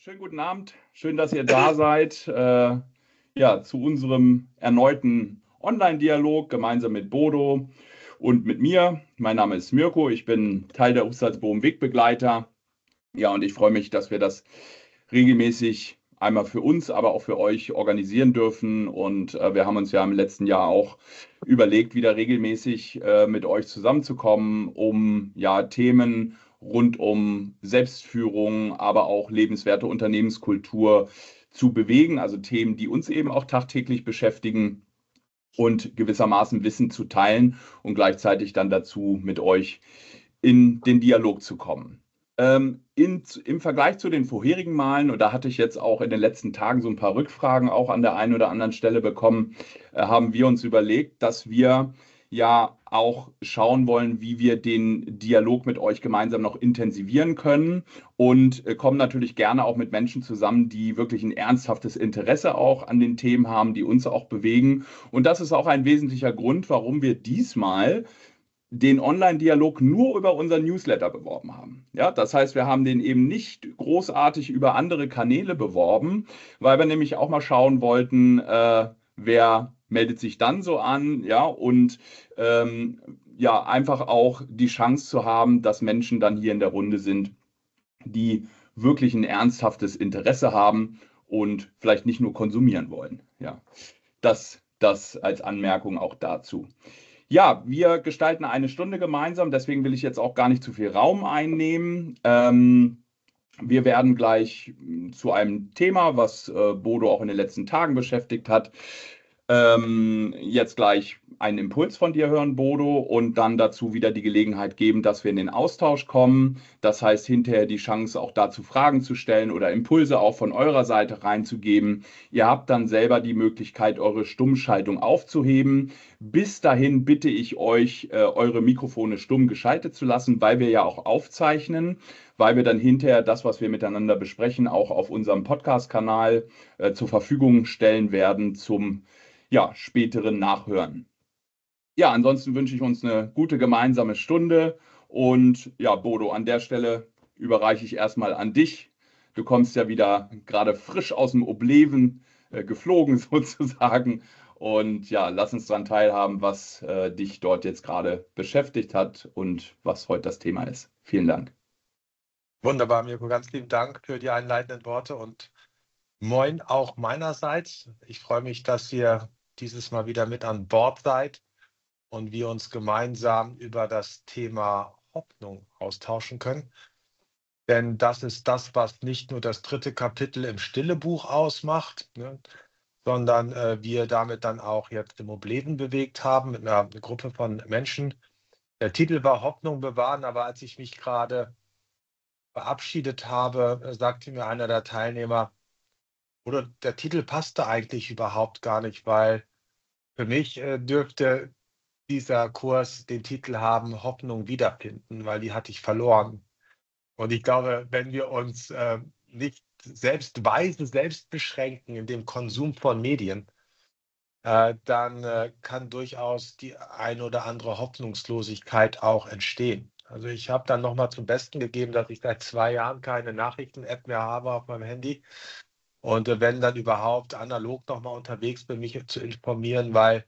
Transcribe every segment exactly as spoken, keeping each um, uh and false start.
schönen guten Abend. Schön, dass ihr da seid. Äh, ja, zu unserem erneuten Online-Dialog gemeinsam mit Bodo und mit mir. Mein Name ist Mirko. Ich bin Teil der Hufsalzbogen Wegbegleiter. Ja, und ich freue mich, dass wir das regelmäßig einmal für uns, aber auch für euch organisieren dürfen. Und äh, wir haben uns ja im letzten Jahr auch überlegt, wieder regelmäßig äh, mit euch zusammenzukommen, um ja Themen rund um Selbstführung, aber auch lebenswerte Unternehmenskultur zu bewegen. Also Themen, die uns eben auch tagtäglich beschäftigen und gewissermaßen Wissen zu teilen und gleichzeitig dann dazu mit euch in den Dialog zu kommen. Ähm, in, Im Vergleich zu den vorherigen Malen, und da hatte ich jetzt auch in den letzten Tagen so ein paar Rückfragen auch an der einen oder anderen Stelle bekommen, äh, haben wir uns überlegt, dass wir ja auch schauen wollen, wie wir den Dialog mit euch gemeinsam noch intensivieren können und äh, kommen natürlich gerne auch mit Menschen zusammen, die wirklich ein ernsthaftes Interesse auch an den Themen haben, die uns auch bewegen. Und das ist auch ein wesentlicher Grund, warum wir diesmal den Online-Dialog nur über unseren Newsletter beworben haben. Ja, das heißt, wir haben den eben nicht großartig über andere Kanäle beworben, weil wir nämlich auch mal schauen wollten, äh, wer meldet sich dann so an, ja, und ähm, ja, einfach auch die Chance zu haben, dass Menschen dann hier in der Runde sind, die wirklich ein ernsthaftes Interesse haben und vielleicht nicht nur konsumieren wollen. Ja, das, das als Anmerkung auch dazu. Ja, wir gestalten eine Stunde gemeinsam, deswegen will ich jetzt auch gar nicht zu viel Raum einnehmen. Ähm, wir werden gleich mh, zu einem Thema, was äh, Bodo auch in den letzten Tagen beschäftigt hat, ähm, jetzt gleich einen Impuls von dir hören, Bodo, und dann dazu wieder die Gelegenheit geben, dass wir in den Austausch kommen. Das heißt, hinterher die Chance, auch dazu Fragen zu stellen oder Impulse auch von eurer Seite reinzugeben. Ihr habt dann selber die Möglichkeit, eure Stummschaltung aufzuheben. Bis dahin bitte ich euch, äh, eure Mikrofone stumm geschaltet zu lassen, weil wir ja auch aufzeichnen, weil wir dann hinterher das, was wir miteinander besprechen, auch auf unserem Podcast-Kanal äh, zur Verfügung stellen werden zum ja, späteren Nachhören. Ja, ansonsten wünsche ich uns eine gute gemeinsame Stunde und ja, Bodo, an der Stelle überreiche ich erstmal an dich. Du kommst ja wieder gerade frisch aus dem Obleven äh, geflogen sozusagen und ja, lass uns daran teilhaben, was äh, dich dort jetzt gerade beschäftigt hat und was heute das Thema ist. Vielen Dank. Wunderbar, Mirko, ganz lieben Dank für die einleitenden Worte und moin auch meinerseits. Ich freue mich, dass ihr dieses Mal wieder mit an Bord seid und wir uns gemeinsam über das Thema Hoffnung austauschen können. Denn das ist das, was nicht nur das dritte Kapitel im Stille-Buch ausmacht, ne, sondern äh, wir damit dann auch jetzt im Leben bewegt haben mit einer Gruppe von Menschen. Der Titel war Hoffnung bewahren, aber als ich mich gerade verabschiedet habe, äh, sagte mir einer der Teilnehmer, oder der Titel passte eigentlich überhaupt gar nicht, weil für mich äh, dürfte dieser Kurs den Titel haben, Hoffnung wiederfinden, weil die hatte ich verloren. Und ich glaube, wenn wir uns äh, nicht selbst weise, selbst beschränken in dem Konsum von Medien, äh, dann äh, kann durchaus die ein oder andere Hoffnungslosigkeit auch entstehen. Also ich habe dann nochmal zum Besten gegeben, dass ich seit zwei Jahren keine Nachrichten-App mehr habe auf meinem Handy. Und äh, wenn dann überhaupt analog nochmal unterwegs bin, mich zu informieren, weil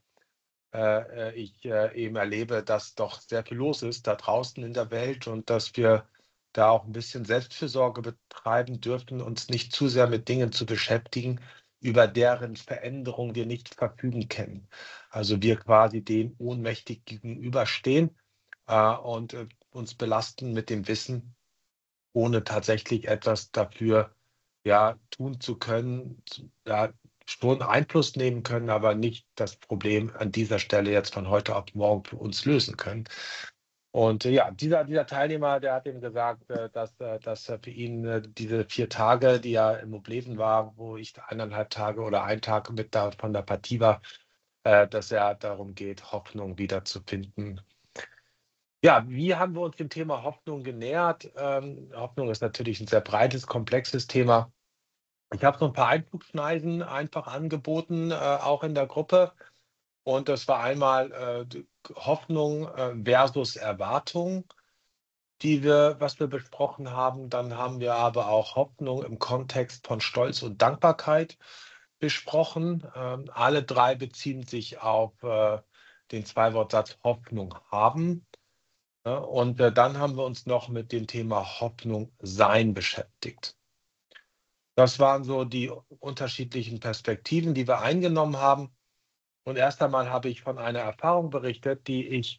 äh, äh, ich äh, eben erlebe, dass doch sehr viel los ist da draußen in der Welt und dass wir da auch ein bisschen Selbstfürsorge betreiben dürfen, uns nicht zu sehr mit Dingen zu beschäftigen, über deren Veränderung wir nicht verfügen können. Also wir quasi dem ohnmächtig gegenüberstehen äh, und äh, uns belasten mit dem Wissen, ohne tatsächlich etwas dafür ja, tun zu können, ja, schon Einfluss nehmen können, aber nicht das Problem an dieser Stelle jetzt von heute auf morgen für uns lösen können. Und äh, ja, dieser, dieser Teilnehmer, der hat eben gesagt, äh, dass, äh, dass er für ihn äh, diese vier Tage, die er im Leben war, wo ich eineinhalb Tage oder ein Tag mit da von der Partie war, äh, dass er darum geht, Hoffnung wiederzufinden. Ja, wie haben wir uns dem Thema Hoffnung genähert? Ähm, Hoffnung ist natürlich ein sehr breites, komplexes Thema. Ich habe so ein paar Einflugschneisen einfach angeboten, äh, auch in der Gruppe. Und das war einmal äh, d Hoffnung äh, versus Erwartung. die wir, was wir besprochen haben. Dann haben wir aber auch Hoffnung im Kontext von Stolz und Dankbarkeit besprochen. Ähm, alle drei beziehen sich auf äh, den Zwei-Wort-Satz Hoffnung haben. Ja, und äh, dann haben wir uns noch mit dem Thema Hoffnung sein beschäftigt. Das waren so die unterschiedlichen Perspektiven, die wir eingenommen haben. Und erst einmal habe ich von einer Erfahrung berichtet, die ich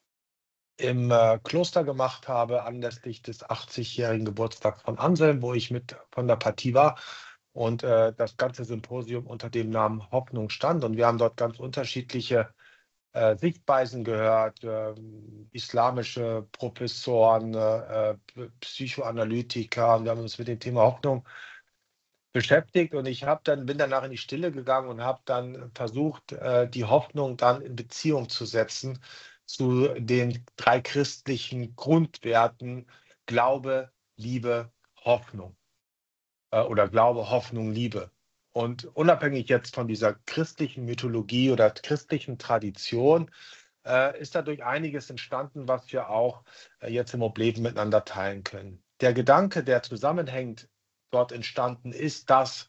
im äh, Kloster gemacht habe, anlässlich des achtzigjährigen Geburtstags von Anselm, wo ich mit von der Partie war und äh, das ganze Symposium unter dem Namen Hoffnung stand. Und wir haben dort ganz unterschiedliche äh, Sichtweisen gehört, äh, islamische Professoren, äh, Psychoanalytiker. Und wir haben uns mit dem Thema Hoffnung beschäftigt und ich habe dann bin danach in die Stille gegangen und habe dann versucht, äh, die Hoffnung dann in Beziehung zu setzen zu den drei christlichen Grundwerten Glaube, Liebe, Hoffnung, äh, oder Glaube, Hoffnung, Liebe. Und unabhängig jetzt von dieser christlichen Mythologie oder christlichen Tradition, äh, ist dadurch einiges entstanden, was wir auch äh, jetzt im Leben miteinander teilen können. Der Gedanke, der zusammenhängt, dort entstanden ist, dass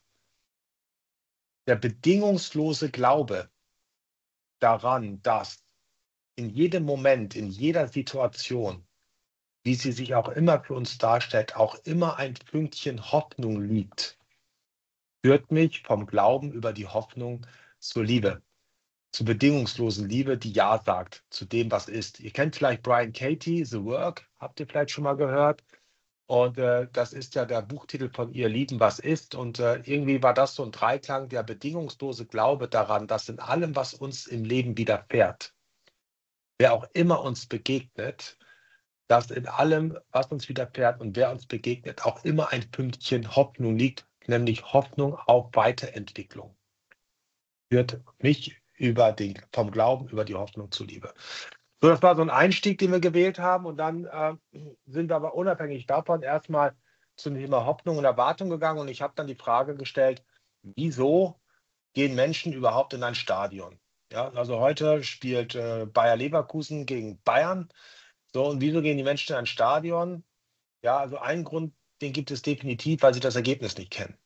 der bedingungslose Glaube daran, dass in jedem Moment, in jeder Situation, wie sie sich auch immer für uns darstellt, auch immer ein Fünkchen Hoffnung liegt, führt mich vom Glauben über die Hoffnung zur Liebe, zur bedingungslosen Liebe, die Ja sagt zu dem, was ist. Ihr kennt vielleicht Brian Katie, The Work, habt ihr vielleicht schon mal gehört. Und äh, das ist ja der Buchtitel von Ihr Lieben, was ist. Und äh, irgendwie war das so ein Dreiklang, der bedingungslose Glaube daran, dass in allem, was uns im Leben widerfährt, wer auch immer uns begegnet, dass in allem, was uns widerfährt und wer uns begegnet, auch immer ein Pünktchen Hoffnung liegt, nämlich Hoffnung auf Weiterentwicklung. Führt mich über den, vom Glauben über die Hoffnung zur Liebe. So, das war so ein Einstieg, den wir gewählt haben. Und dann äh, sind wir aber unabhängig davon erstmal zum Thema Hoffnung und Erwartung gegangen. Und ich habe dann die Frage gestellt, wieso gehen Menschen überhaupt in ein Stadion? Ja, also heute spielt äh, Bayer Leverkusen gegen Bayern. So, und wieso gehen die Menschen in ein Stadion? Ja, also einen Grund, den gibt es definitiv, weil sie das Ergebnis nicht kennen.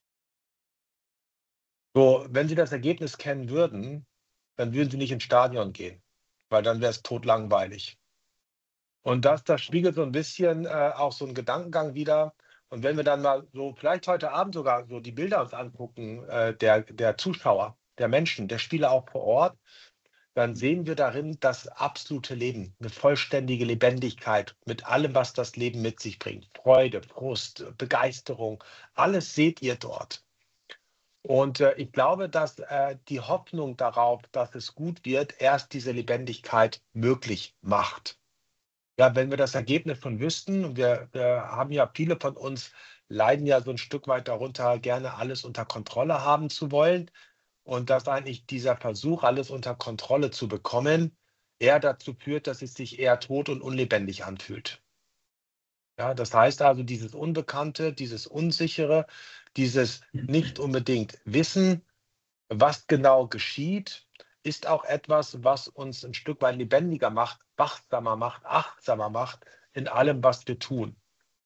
So, wenn sie das Ergebnis kennen würden, dann würden sie nicht ins Stadion gehen, weil dann wäre es totlangweilig. Und das, das spiegelt so ein bisschen äh, auch so einen Gedankengang wider. Und wenn wir dann mal so vielleicht heute Abend sogar so die Bilder uns angucken, äh, der, der Zuschauer, der Menschen, der Spieler auch vor Ort, dann sehen wir darin das absolute Leben, eine vollständige Lebendigkeit mit allem, was das Leben mit sich bringt. Freude, Frust, Begeisterung, alles seht ihr dort. Und äh, ich glaube, dass äh, die Hoffnung darauf, dass es gut wird, erst diese Lebendigkeit möglich macht. Ja, wenn wir das Ergebnis schon wüssten, und wir, wir haben ja, viele von uns leiden ja so ein Stück weit darunter, gerne alles unter Kontrolle haben zu wollen. Und dass eigentlich dieser Versuch, alles unter Kontrolle zu bekommen, eher dazu führt, dass es sich eher tot und unlebendig anfühlt. Ja, das heißt also, dieses Unbekannte, dieses Unsichere, dieses nicht unbedingt Wissen, was genau geschieht, ist auch etwas, was uns ein Stück weit lebendiger macht, wachsamer macht, achtsamer macht in allem, was wir tun.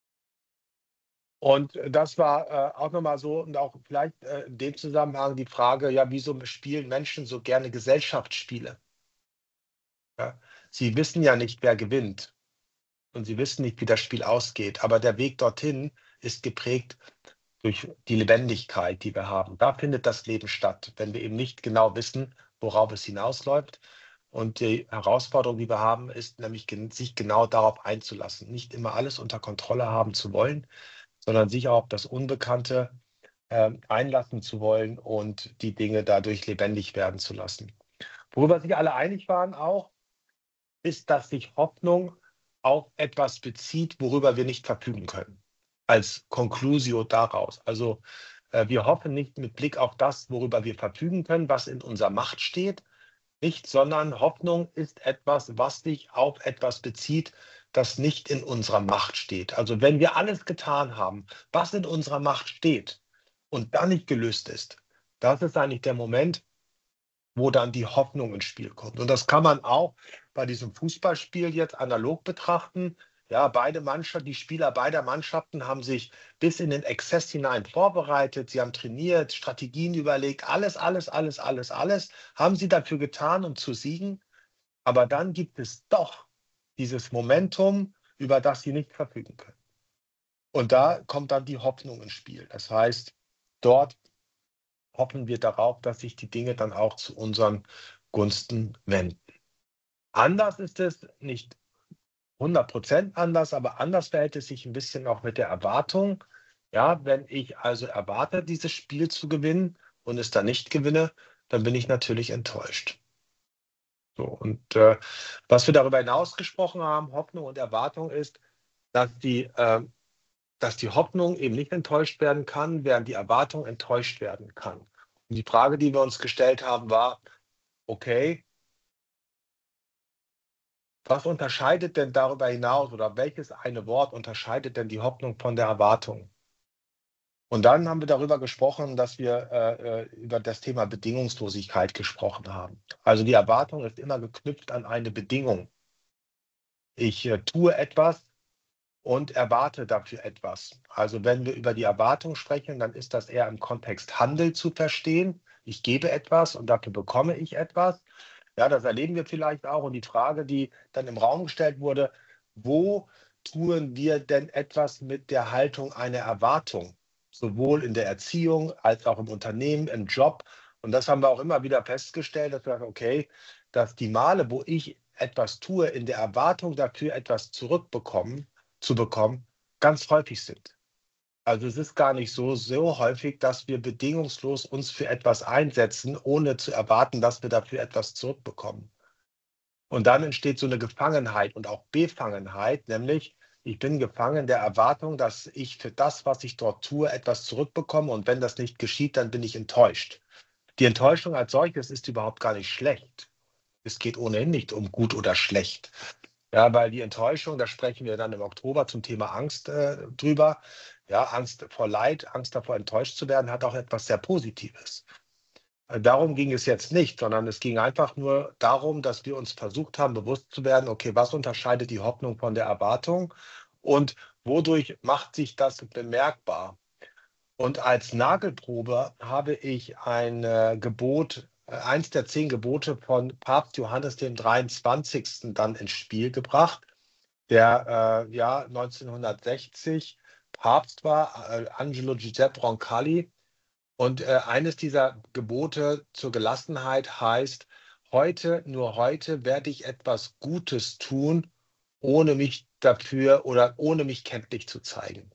Und das war äh, auch nochmal so und auch vielleicht äh, in dem Zusammenhang die Frage, ja, wieso spielen Menschen so gerne Gesellschaftsspiele? Ja? Sie wissen ja nicht, wer gewinnt und sie wissen nicht, wie das Spiel ausgeht, aber der Weg dorthin ist geprägt durch die Lebendigkeit, die wir haben. Da findet das Leben statt, wenn wir eben nicht genau wissen, worauf es hinausläuft. Und die Herausforderung, die wir haben, ist nämlich, sich genau darauf einzulassen. Nicht immer alles unter Kontrolle haben zu wollen, sondern sich auch auf das Unbekannte äh, einlassen zu wollen und die Dinge dadurch lebendig werden zu lassen. Worüber sich alle einig waren auch, ist, dass sich Hoffnung auf etwas bezieht, worüber wir nicht verfügen können. Als Conclusio daraus. Also äh, wir hoffen nicht mit Blick auf das, worüber wir verfügen können, was in unserer Macht steht, nicht, sondern Hoffnung ist etwas, was sich auf etwas bezieht, das nicht in unserer Macht steht. Also wenn wir alles getan haben, was in unserer Macht steht und dann nicht gelöst ist, das ist eigentlich der Moment, wo dann die Hoffnung ins Spiel kommt. Und das kann man auch bei diesem Fußballspiel jetzt analog betrachten. Ja, beide Mannschaften, die Spieler beider Mannschaften haben sich bis in den Exzess hinein vorbereitet. Sie haben trainiert, Strategien überlegt, alles, alles, alles, alles, alles haben sie dafür getan, um zu siegen. Aber dann gibt es doch dieses Momentum, über das sie nicht verfügen können. Und da kommt dann die Hoffnung ins Spiel. Das heißt, dort hoffen wir darauf, dass sich die Dinge dann auch zu unseren Gunsten wenden. Anders ist es nicht hundert Prozent anders, aber anders verhält es sich ein bisschen auch mit der Erwartung. Ja, wenn ich also erwarte, dieses Spiel zu gewinnen und es dann nicht gewinne, dann bin ich natürlich enttäuscht. So, und äh, was wir darüber hinaus gesprochen haben, Hoffnung und Erwartung, ist, dass die, äh, dass die Hoffnung eben nicht enttäuscht werden kann, während die Erwartung enttäuscht werden kann. Und die Frage, die wir uns gestellt haben, war, okay, was unterscheidet denn darüber hinaus oder welches eine Wort unterscheidet denn die Hoffnung von der Erwartung? Und dann haben wir darüber gesprochen, dass wir äh, äh, über das Thema Bedingungslosigkeit gesprochen haben. Also die Erwartung ist immer geknüpft an eine Bedingung. Ich äh, tue etwas und erwarte dafür etwas. Also wenn wir über die Erwartung sprechen, dann ist das eher im Kontext Handel zu verstehen. Ich gebe etwas und dafür bekomme ich etwas. Ja, das erleben wir vielleicht auch. Und die Frage, die dann im Raum gestellt wurde, wo tun wir denn etwas mit der Haltung einer Erwartung? Sowohl in der Erziehung als auch im Unternehmen, im Job. Und das haben wir auch immer wieder festgestellt, dass wir sagen, okay, dass die Male, wo ich etwas tue, in der Erwartung dafür etwas zurückbekommen, zu bekommen, ganz häufig sind. Also es ist gar nicht so, so häufig, dass wir bedingungslos uns für etwas einsetzen, ohne zu erwarten, dass wir dafür etwas zurückbekommen. Und dann entsteht so eine Gefangenheit und auch Befangenheit, nämlich ich bin gefangen der Erwartung, dass ich für das, was ich dort tue, etwas zurückbekomme. Und wenn das nicht geschieht, dann bin ich enttäuscht. Die Enttäuschung als solches ist überhaupt gar nicht schlecht. Es geht ohnehin nicht um gut oder schlecht. Ja, weil die Enttäuschung, da sprechen wir dann im Oktober zum Thema Angst äh, drüber. Ja, Angst vor Leid, Angst davor, enttäuscht zu werden, hat auch etwas sehr Positives. Äh, Darum ging es jetzt nicht, sondern es ging einfach nur darum, dass wir uns versucht haben, bewusst zu werden, okay, was unterscheidet die Hoffnung von der Erwartung und wodurch macht sich das bemerkbar? Und als Nagelprobe habe ich ein äh, Gebot, äh, eins der zehn Gebote von Papst Johannes dem dreiundzwanzigsten dann ins Spiel gebracht, der äh, ja neunzehnhundertsechzig Papst war, äh, Angelo Giuseppe Roncalli. Und äh, eines dieser Gebote zur Gelassenheit heißt, heute, nur heute werde ich etwas Gutes tun, ohne mich dafür oder ohne mich kenntlich zu zeigen.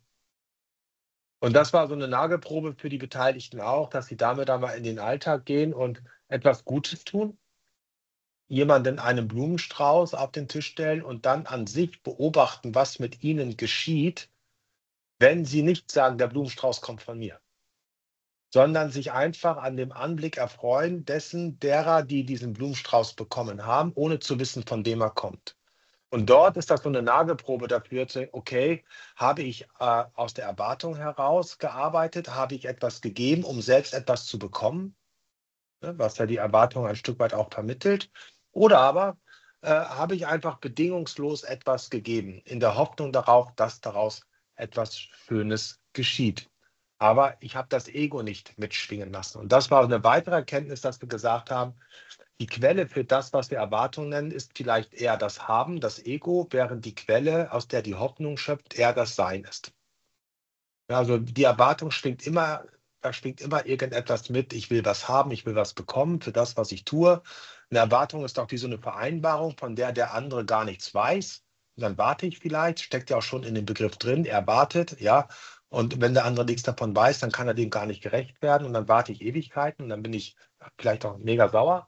Und das war so eine Nagelprobe für die Beteiligten auch, dass sie damit einmal in den Alltag gehen und etwas Gutes tun, jemanden einen Blumenstrauß auf den Tisch stellen und dann an sich beobachten, was mit ihnen geschieht, wenn sie nicht sagen, der Blumenstrauß kommt von mir, sondern sich einfach an dem Anblick erfreuen dessen derer, die diesen Blumenstrauß bekommen haben, ohne zu wissen, von wem er kommt. Und dort ist das so eine Nagelprobe dafür, zu- okay, habe ich äh, aus der Erwartung heraus gearbeitet, habe ich etwas gegeben, um selbst etwas zu bekommen, ne, was ja die Erwartung ein Stück weit auch vermittelt, oder aber äh, habe ich einfach bedingungslos etwas gegeben, in der Hoffnung darauf, dass daraus etwas Schönes geschieht. Aber ich habe das Ego nicht mitschwingen lassen. Und das war eine weitere Erkenntnis, dass wir gesagt haben, die Quelle für das, was wir Erwartung nennen, ist vielleicht eher das Haben, das Ego, während die Quelle, aus der die Hoffnung schöpft, eher das Sein ist. Ja, also die Erwartung schwingt immer, da schwingt immer irgendetwas mit. Ich will was haben, ich will was bekommen für das, was ich tue. Eine Erwartung ist auch wie so eine Vereinbarung, von der der andere gar nichts weiß. Und dann warte ich vielleicht, steckt ja auch schon in dem Begriff drin, er wartet, ja. Und wenn der andere nichts davon weiß, dann kann er dem gar nicht gerecht werden. Und dann warte ich Ewigkeiten und dann bin ich vielleicht auch mega sauer.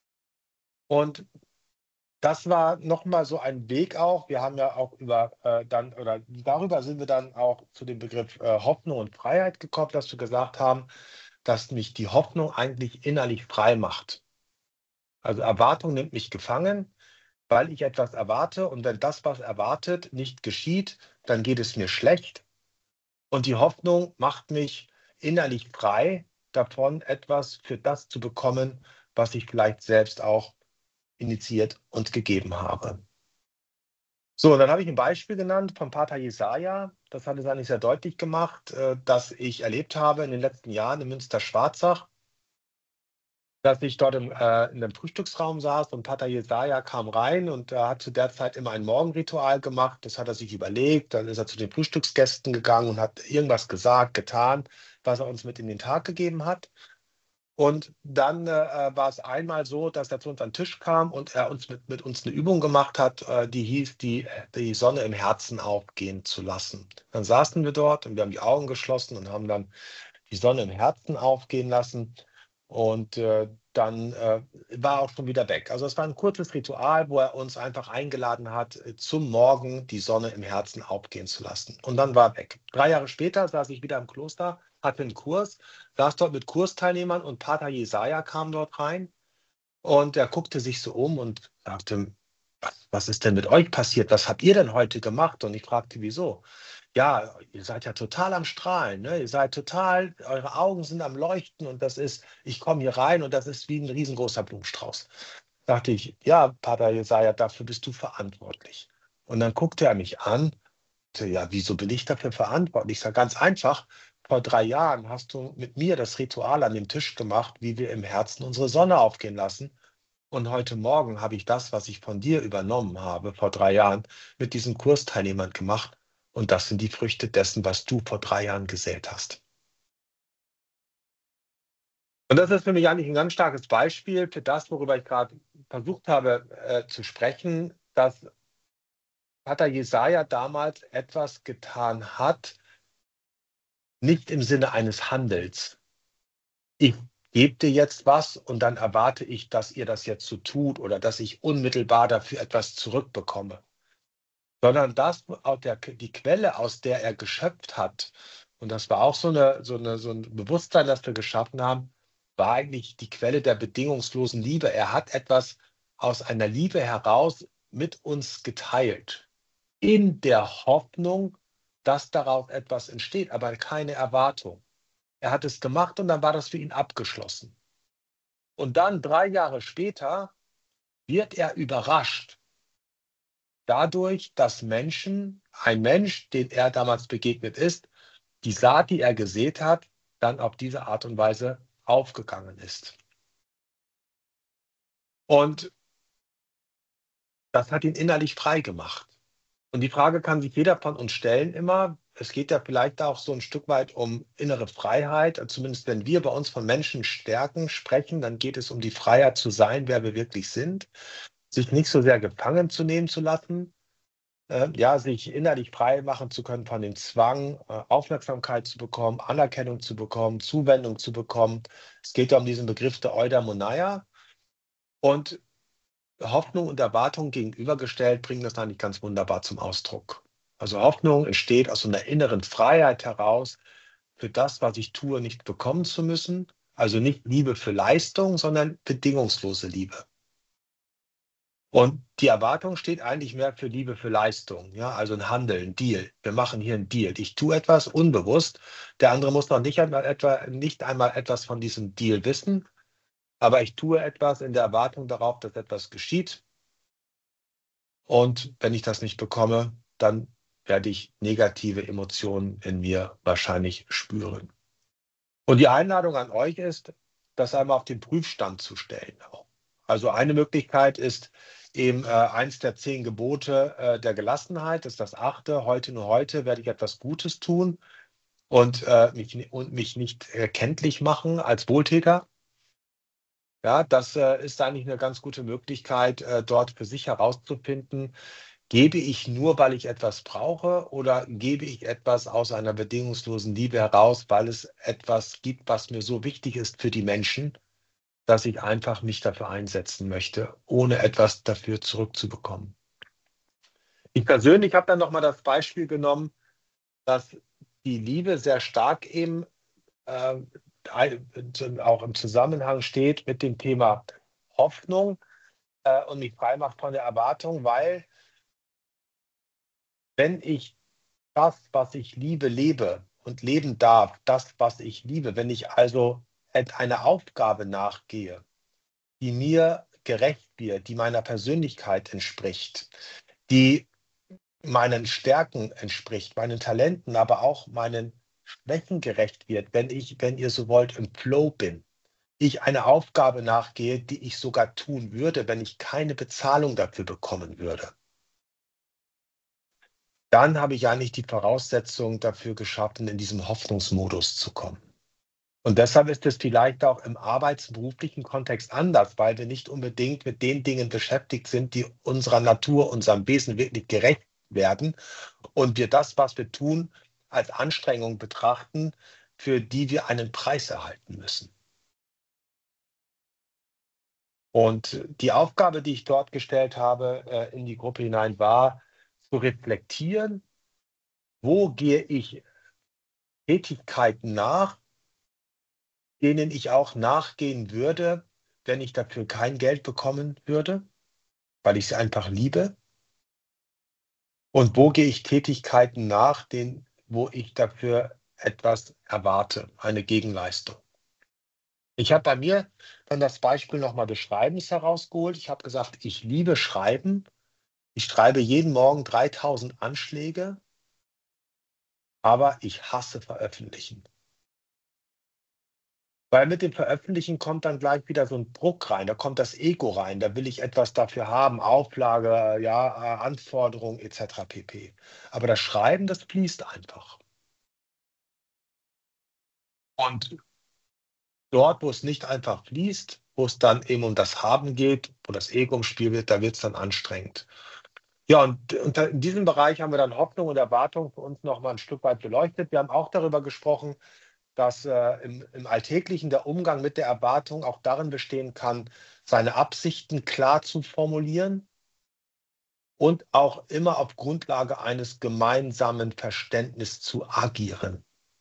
Und das war noch mal so ein Weg auch. Wir haben ja auch über äh, dann oder darüber sind wir dann auch zu dem Begriff äh, Hoffnung und Freiheit gekommen, dass wir gesagt haben, dass mich die Hoffnung eigentlich innerlich frei macht. Also Erwartung nimmt mich gefangen, weil ich etwas erwarte und wenn das, was erwartet, nicht geschieht, dann geht es mir schlecht. Und die Hoffnung macht mich innerlich frei davon, etwas für das zu bekommen, was ich vielleicht selbst auch initiiert und gegeben habe. So, und dann habe ich ein Beispiel genannt vom Pater Jesaja. Das hat es eigentlich sehr deutlich gemacht, äh, dass ich erlebt habe in den letzten Jahren in Münster-Schwarzach, dass ich dort im, äh, in dem Frühstücksraum saß und Pater Jesaja kam rein und er hat zu der Zeit immer ein Morgenritual gemacht. Das hat er sich überlegt. Dann ist er zu den Frühstücksgästen gegangen und hat irgendwas gesagt, getan, was er uns mit in den Tag gegeben hat. Und dann äh, war es einmal so, dass er zu uns an den Tisch kam und er uns mit, mit uns eine Übung gemacht hat, äh, die hieß, die, die Sonne im Herzen aufgehen zu lassen. Dann saßen wir dort und wir haben die Augen geschlossen und haben dann die Sonne im Herzen aufgehen lassen. Und äh, dann äh, war er auch schon wieder weg. Also es war ein kurzes Ritual, wo er uns einfach eingeladen hat, äh, zum Morgen die Sonne im Herzen aufgehen zu lassen. Und dann war er weg. Drei Jahre später saß ich wieder im Kloster, hatte einen Kurs, saß dort mit Kursteilnehmern und Pater Jesaja kam dort rein und er guckte sich so um und sagte, was, was ist denn mit euch passiert? Was habt ihr denn heute gemacht? Und ich fragte, wieso? Ja, ihr seid ja total am Strahlen, ne? Ihr seid total, eure Augen sind am Leuchten und das ist, ich komme hier rein und das ist wie ein riesengroßer Blumenstrauß. Dachte ich, ja, Pater Jesaja, dafür bist du verantwortlich. Und dann guckte er mich an, sagte, ja, wieso bin ich dafür verantwortlich? Ich sage, ganz einfach, vor drei Jahren hast du mit mir das Ritual an dem Tisch gemacht, wie wir im Herzen unsere Sonne aufgehen lassen. Und heute Morgen habe ich das, was ich von dir übernommen habe, vor drei Jahren, mit diesen Kursteilnehmern gemacht. Und das sind die Früchte dessen, was du vor drei Jahren gesät hast. Und das ist für mich eigentlich ein ganz starkes Beispiel für das, worüber ich gerade versucht habe äh, zu sprechen, dass Pater Jesaja damals etwas getan hat, nicht im Sinne eines Handels. Ich gebe dir jetzt was und dann erwarte ich, dass ihr das jetzt so tut oder dass ich unmittelbar dafür etwas zurückbekomme. Sondern das, auch der, die Quelle, aus der er geschöpft hat, und das war auch so, eine, so, eine, so ein Bewusstsein, das wir geschaffen haben, war eigentlich die Quelle der bedingungslosen Liebe. Er hat etwas aus einer Liebe heraus mit uns geteilt, in der Hoffnung, dass daraus etwas entsteht, aber keine Erwartung. Er hat es gemacht und dann war das für ihn abgeschlossen. Und dann drei Jahre später wird er überrascht dadurch, dass Menschen, ein Mensch, den er damals begegnet ist, die Saat, die er gesät hat, dann auf diese Art und Weise aufgegangen ist. Und das hat ihn innerlich frei gemacht. Und die Frage kann sich jeder von uns stellen immer. Es geht ja vielleicht auch so ein Stück weit um innere Freiheit. Zumindest wenn wir bei uns von Menschen stärken sprechen, dann geht es um die Freiheit zu sein, wer wir wirklich sind, sich nicht so sehr gefangen zu nehmen zu lassen, äh, ja, sich innerlich frei machen zu können von dem Zwang, äh, Aufmerksamkeit zu bekommen, Anerkennung zu bekommen, Zuwendung zu bekommen. Es geht ja um diesen Begriff der Eudaimonia. Und Hoffnung und Erwartung gegenübergestellt bringen das eigentlich ganz wunderbar zum Ausdruck. Also Hoffnung entsteht aus so einer inneren Freiheit heraus, für das, was ich tue, nicht bekommen zu müssen. Also nicht Liebe für Leistung, sondern bedingungslose Liebe. Und die Erwartung steht eigentlich mehr für Liebe für Leistung, ja, also ein Handel, ein Deal. Wir machen hier einen Deal. Ich tue etwas unbewusst. Der andere muss noch nicht einmal, etwa, nicht einmal etwas von diesem Deal wissen, aber ich tue etwas in der Erwartung darauf, dass etwas geschieht. Und wenn ich das nicht bekomme, dann werde ich negative Emotionen in mir wahrscheinlich spüren. Und die Einladung an euch ist, das einmal auf den Prüfstand zu stellen. Also eine Möglichkeit ist eben äh, eins der zehn Gebote äh, der Gelassenheit, das ist das achte. Heute nur heute werde ich etwas Gutes tun und, äh, mich, und mich nicht erkenntlich machen als Wohltäter. Ja, das äh, ist eigentlich eine ganz gute Möglichkeit, äh, dort für sich herauszufinden, gebe ich nur, weil ich etwas brauche oder gebe ich etwas aus einer bedingungslosen Liebe heraus, weil es etwas gibt, was mir so wichtig ist für die Menschen, dass ich einfach mich dafür einsetzen möchte, ohne etwas dafür zurückzubekommen. Ich persönlich habe dann nochmal das Beispiel genommen, dass die Liebe sehr stark eben äh, auch im Zusammenhang steht mit dem Thema Hoffnung äh, und mich frei macht von der Erwartung, weil wenn ich das, was ich liebe, lebe und leben darf, das, was ich liebe, wenn ich also einer Aufgabe nachgehe, die mir gerecht wird, die meiner Persönlichkeit entspricht, die meinen Stärken entspricht, meinen Talenten, aber auch meinen Schwächen gerecht wird, wenn ich, wenn ihr so wollt, im Flow bin. Ich eine Aufgabe nachgehe, die ich sogar tun würde, wenn ich keine Bezahlung dafür bekommen würde. Dann habe ich eigentlich die Voraussetzung dafür geschaffen, in diesem Hoffnungsmodus zu kommen. Und deshalb ist es vielleicht auch im arbeits- und beruflichen Kontext anders, weil wir nicht unbedingt mit den Dingen beschäftigt sind, die unserer Natur, unserem Wesen wirklich gerecht werden. Und wir das, was wir tun, als Anstrengung betrachten, für die wir einen Preis erhalten müssen. Und die Aufgabe, die ich dort gestellt habe, äh, in die Gruppe hinein, war zu reflektieren, wo gehe ich Tätigkeiten nach, denen ich auch nachgehen würde, wenn ich dafür kein Geld bekommen würde, weil ich sie einfach liebe. Und wo gehe ich Tätigkeiten nach, denen, wo ich dafür etwas erwarte, eine Gegenleistung. Ich habe bei mir dann das Beispiel nochmal des Schreibens herausgeholt. Ich habe gesagt, ich liebe Schreiben. Ich schreibe jeden Morgen dreitausend Anschläge, aber ich hasse Veröffentlichen. Weil mit dem Veröffentlichen kommt dann gleich wieder so ein Druck rein, da kommt das Ego rein, da will ich etwas dafür haben, Auflage, ja, äh, Anforderungen et cetera pp. Aber das Schreiben, das fließt einfach. Und dort, wo es nicht einfach fließt, wo es dann eben um das Haben geht, wo das Ego im Spiel wird, da wird es dann anstrengend. Ja, und unter in diesem Bereich haben wir dann Hoffnung und Erwartung für uns noch mal 'n Stück weit beleuchtet. Wir haben auch darüber gesprochen, dass, äh, im im Alltäglichen der Umgang mit der Erwartung auch darin bestehen kann, seine Absichten klar zu formulieren und auch immer auf Grundlage eines gemeinsamen Verständnisses zu agieren.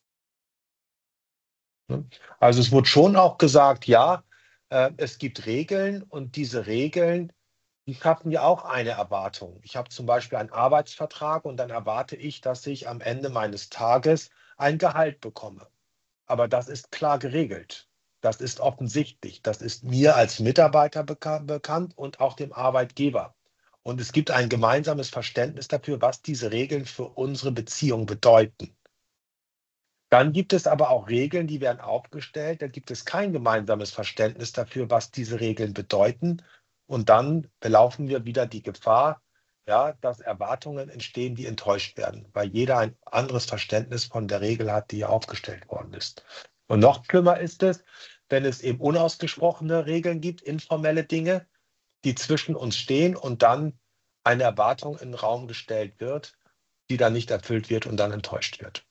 Ne? Also, es wurde schon auch gesagt, ja, äh, es gibt Regeln und diese Regeln, die schaffen ja auch eine Erwartung. Ich habe zum Beispiel einen Arbeitsvertrag und dann erwarte ich, dass ich am Ende meines Tages ein Gehalt bekomme. Aber das ist klar geregelt. Das ist offensichtlich. Das ist mir als Mitarbeiter beka bekannt und auch dem Arbeitgeber. Und es gibt ein gemeinsames Verständnis dafür, was diese Regeln für unsere Beziehung bedeuten. Dann gibt es aber auch Regeln, die werden aufgestellt. Da gibt es kein gemeinsames Verständnis dafür, was diese Regeln bedeuten. Und dann belaufen wir wieder die Gefahr, ja, dass Erwartungen entstehen, die enttäuscht werden, weil jeder ein anderes Verständnis von der Regel hat, die hier aufgestellt worden ist. Und noch schlimmer ist es, wenn es eben unausgesprochene Regeln gibt, informelle Dinge, die zwischen uns stehen und dann eine Erwartung in den Raum gestellt wird, die dann nicht erfüllt wird und dann enttäuscht wird.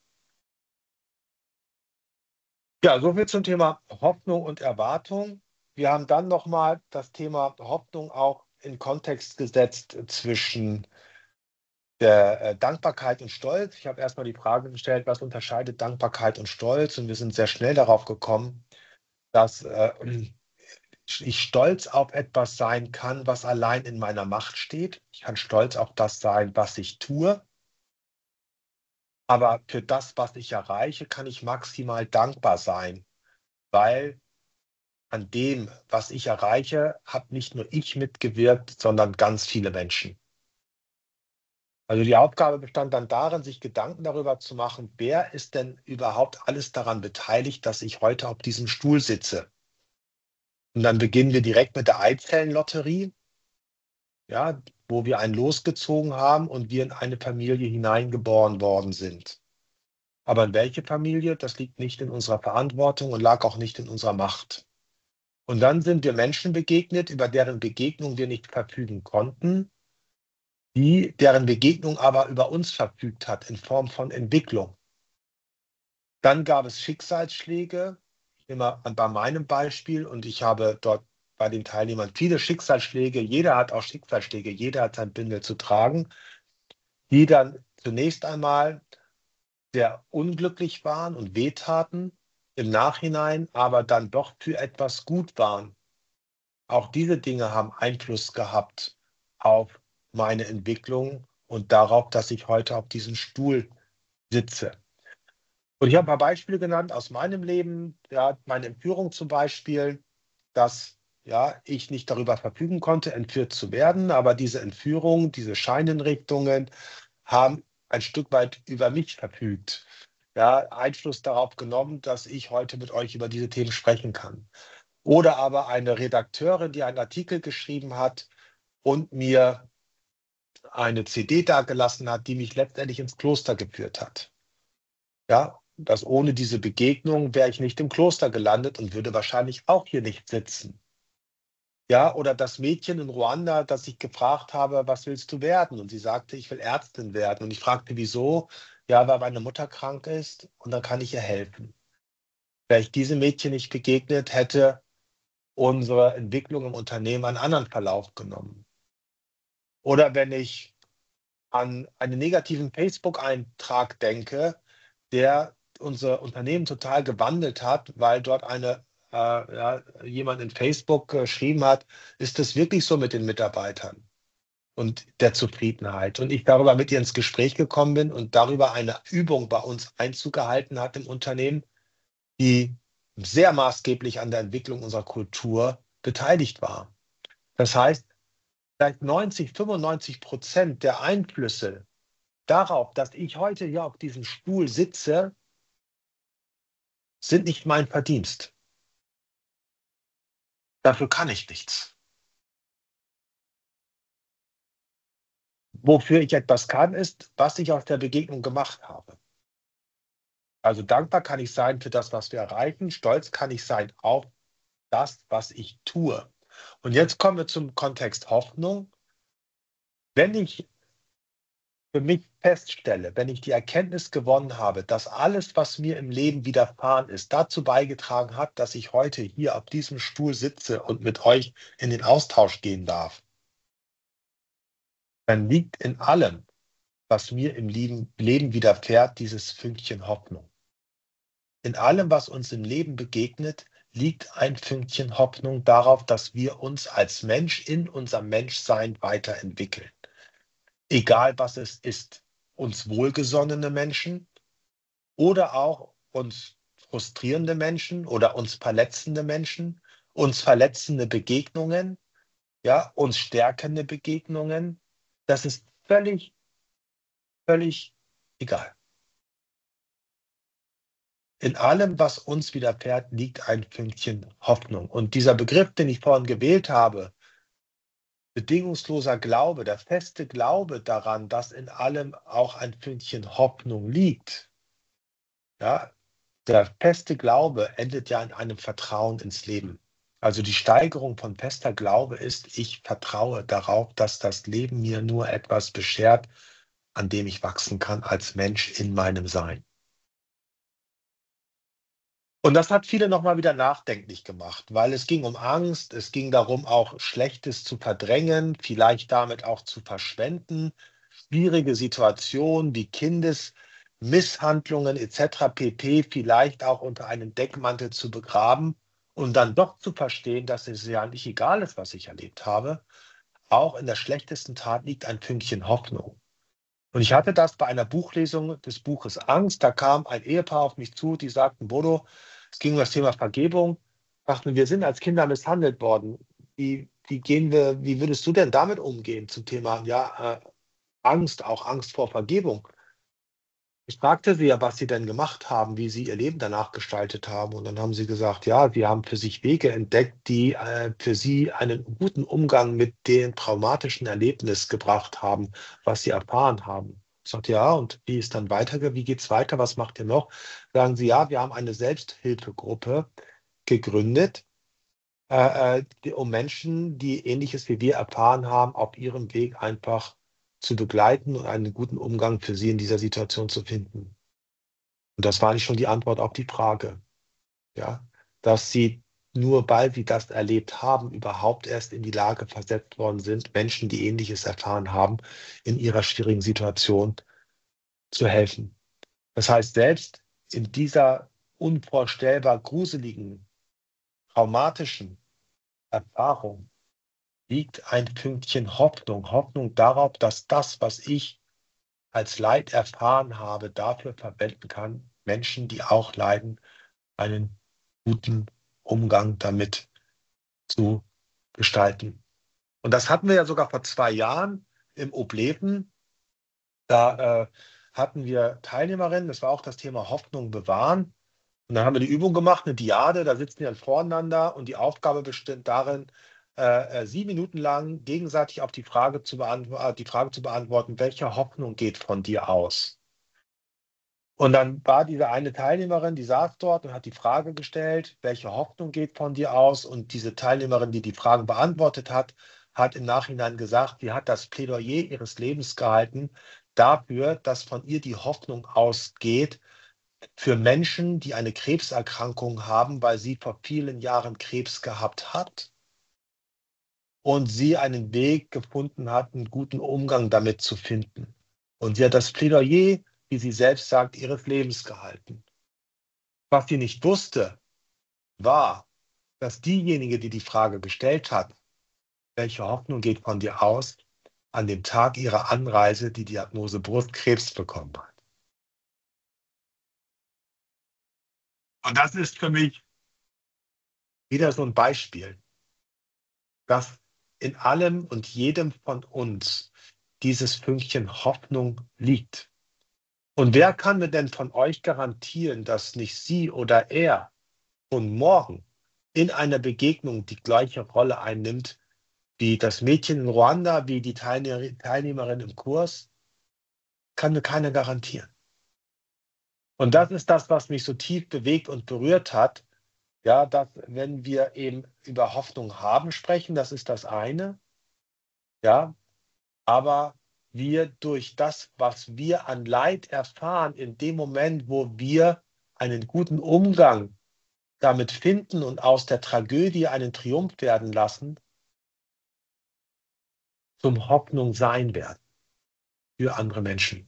Ja, so viel zum Thema Hoffnung und Erwartung. Wir haben dann noch mal das Thema Hoffnung auch in Kontext gesetzt zwischen der, äh, Dankbarkeit und Stolz. Ich habe erst mal die Frage gestellt: „Was unterscheidet Dankbarkeit und Stolz?“ Und wir sind sehr schnell darauf gekommen, dass, äh, ich stolz auf etwas sein kann, was allein in meiner Macht steht. Ich kann stolz auf das sein, was ich tue. Aber für das, was ich erreiche, kann ich maximal dankbar sein, weil an dem, was ich erreiche, habe nicht nur ich mitgewirkt, sondern ganz viele Menschen. Also die Aufgabe bestand dann darin, sich Gedanken darüber zu machen, wer ist denn überhaupt alles daran beteiligt, dass ich heute auf diesem Stuhl sitze. Und dann beginnen wir direkt mit der Einzellenlotterie, ja, wo wir ein Los gezogen haben und wir in eine Familie hineingeboren worden sind. Aber in welche Familie, das liegt nicht in unserer Verantwortung und lag auch nicht in unserer Macht. Und dann sind wir Menschen begegnet, über deren Begegnung wir nicht verfügen konnten, die deren Begegnung aber über uns verfügt hat in Form von Entwicklung. Dann gab es Schicksalsschläge, immer bei meinem Beispiel, und ich habe dort bei den Teilnehmern viele Schicksalsschläge, jeder hat auch Schicksalsschläge, jeder hat sein Bündel zu tragen, die dann zunächst einmal sehr unglücklich waren und wehtaten, im Nachhinein aber dann doch für etwas gut waren. Auch diese Dinge haben Einfluss gehabt auf meine Entwicklung und darauf, dass ich heute auf diesem Stuhl sitze. Und ich habe ein paar Beispiele genannt aus meinem Leben, ja, meine Entführung zum Beispiel, dass, ja, ich nicht darüber verfügen konnte, entführt zu werden, aber diese Entführung, diese Scheinrichtungen haben ein Stück weit über mich verfügt, ja, Einfluss darauf genommen, dass ich heute mit euch über diese Themen sprechen kann. Oder aber eine Redakteurin, die einen Artikel geschrieben hat und mir eine C D dagelassen hat, die mich letztendlich ins Kloster geführt hat. Ja, dass ohne diese Begegnung wäre ich nicht im Kloster gelandet und würde wahrscheinlich auch hier nicht sitzen. Ja, oder das Mädchen in Ruanda, das ich gefragt habe: „Was willst du werden?“ Und sie sagte: „Ich will Ärztin werden.“ Und ich fragte: „Wieso?“ „Ja, weil meine Mutter krank ist und dann kann ich ihr helfen.“ Wäre ich diesem Mädchen nicht begegnet, hätte unsere Entwicklung im Unternehmen einen anderen Verlauf genommen. Oder wenn ich an einen negativen Facebook-Eintrag denke, der unser Unternehmen total gewandelt hat, weil dort eine, äh, ja, jemand in Facebook geschrieben hat: „Ist es wirklich so mit den Mitarbeitern und der Zufriedenheit?“ Und ich darüber mit ihr ins Gespräch gekommen bin und darüber eine Übung bei uns Einzug gehalten hat im Unternehmen, die sehr maßgeblich an der Entwicklung unserer Kultur beteiligt war. Das heißt, vielleicht neunzig, fünfundneunzig Prozent der Einflüsse darauf, dass ich heute hier auf diesem Stuhl sitze, sind nicht mein Verdienst. Dafür kann ich nichts. Wofür ich etwas kann, ist, was ich aus der Begegnung gemacht habe. Also dankbar kann ich sein für das, was wir erreichen. Stolz kann ich sein auf das, was ich tue. Und jetzt kommen wir zum Kontext Hoffnung. Wenn ich für mich feststelle, wenn ich die Erkenntnis gewonnen habe, dass alles, was mir im Leben widerfahren ist, dazu beigetragen hat, dass ich heute hier auf diesem Stuhl sitze und mit euch in den Austausch gehen darf, dann liegt in allem, was mir im Leben, Leben widerfährt, dieses Fünkchen Hoffnung. In allem, was uns im Leben begegnet, liegt ein Fünkchen Hoffnung darauf, dass wir uns als Mensch in unserem Menschsein weiterentwickeln. Egal, was es ist, uns wohlgesonnene Menschen oder auch uns frustrierende Menschen oder uns verletzende Menschen, uns verletzende Begegnungen, ja, uns stärkende Begegnungen. Das ist völlig, völlig egal. In allem, was uns widerfährt, liegt ein Fünkchen Hoffnung. Und dieser Begriff, den ich vorhin gewählt habe, bedingungsloser Glaube, der feste Glaube daran, dass in allem auch ein Fünkchen Hoffnung liegt, ja, der feste Glaube endet ja in einem Vertrauen ins Leben. Also die Steigerung von fester Glaube ist, ich vertraue darauf, dass das Leben mir nur etwas beschert, an dem ich wachsen kann als Mensch in meinem Sein. Und das hat viele noch mal wieder nachdenklich gemacht, weil es ging um Angst, es ging darum, auch Schlechtes zu verdrängen, vielleicht damit auch zu verschwenden, schwierige Situationen wie Kindesmisshandlungen et cetera pp. Vielleicht auch unter einem Deckmantel zu begraben und dann doch zu verstehen, dass es ja nicht egal ist, was ich erlebt habe. Auch in der schlechtesten Tat liegt ein Fünkchen Hoffnung. Und ich hatte das bei einer Buchlesung des Buches Angst. Da kam ein Ehepaar auf mich zu, die sagten: „Bodo“, es ging um das Thema Vergebung, sagten: „Wir sind als Kinder misshandelt worden. Wie wie gehen wir wie würdest du denn damit umgehen?“ Zum Thema, ja, äh, Angst, auch Angst vor Vergebung. Ich fragte sie ja, was sie denn gemacht haben, wie sie ihr Leben danach gestaltet haben. Und dann haben sie gesagt, ja, sie haben für sich Wege entdeckt, die äh, für sie einen guten Umgang mit dem traumatischen Erlebnis gebracht haben, was sie erfahren haben. Ich sagte, ja, und wie ist dann weiter, wie geht's weiter? Was macht ihr noch? Sagen sie, ja, wir haben eine Selbsthilfegruppe gegründet, äh, äh, die, um Menschen, die Ähnliches wie wir erfahren haben, auf ihrem Weg einfach zu begleiten und einen guten Umgang für sie in dieser Situation zu finden. Und das war eigentlich schon die Antwort auf die Frage, ja, dass sie nur weil sie das erlebt haben, überhaupt erst in die Lage versetzt worden sind, Menschen, die Ähnliches erfahren haben, in ihrer schwierigen Situation zu helfen. Das heißt, selbst in dieser unvorstellbar gruseligen, traumatischen Erfahrung liegt ein Fünkchen Hoffnung. Hoffnung darauf, dass das, was ich als Leid erfahren habe, dafür verwenden kann, Menschen, die auch leiden, einen guten Umgang damit zu gestalten. Und das hatten wir ja sogar vor zwei Jahren im Obleten. Da äh, hatten wir Teilnehmerinnen, das war auch das Thema Hoffnung bewahren. Und dann haben wir die Übung gemacht, eine Diade, da sitzen die dann voreinander und die Aufgabe besteht darin, äh, äh, sieben Minuten lang gegenseitig auf die Frage zu beantworten, die Frage zu beantworten, welche Hoffnung geht von dir aus? Und dann war diese eine Teilnehmerin, die saß dort und hat die Frage gestellt, welche Hoffnung geht von dir aus? Und diese Teilnehmerin, die die Fragen beantwortet hat, hat im Nachhinein gesagt, sie hat das Plädoyer ihres Lebens gehalten dafür, dass von ihr die Hoffnung ausgeht für Menschen, die eine Krebserkrankung haben, weil sie vor vielen Jahren Krebs gehabt hat und sie einen Weg gefunden hat, einen guten Umgang damit zu finden. Und sie hat das Plädoyer, wie sie selbst sagt, ihres Lebens gehalten. Was sie nicht wusste, war, dass diejenige, die die Frage gestellt hat, welche Hoffnung geht von dir aus, an dem Tag ihrer Anreise die Diagnose Brustkrebs bekommen hat. Und das ist für mich wieder so ein Beispiel, dass in allem und jedem von uns dieses Fünkchen Hoffnung liegt. Und wer kann mir denn von euch garantieren, dass nicht sie oder er von morgen in einer Begegnung die gleiche Rolle einnimmt wie das Mädchen in Ruanda, wie die Teilnehmerin im Kurs? Kann mir keiner garantieren. Und das ist das, was mich so tief bewegt und berührt hat. Ja, dass wenn wir eben über Hoffnung haben sprechen, das ist das eine. Ja, aber wir durch das, was wir an Leid erfahren, in dem Moment, wo wir einen guten Umgang damit finden und aus der Tragödie einen Triumph werden lassen, zum Hoffnung sein werden für andere Menschen.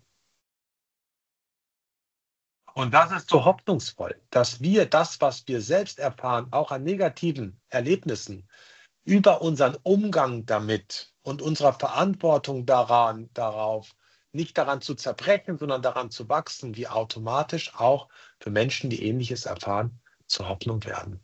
Und das ist so hoffnungsvoll, dass wir das, was wir selbst erfahren, auch an negativen Erlebnissen, über unseren Umgang damit und unserer Verantwortung daran, darauf, nicht daran zu zerbrechen, sondern daran zu wachsen, wie automatisch auch für Menschen, die Ähnliches erfahren, zur Hoffnung werden.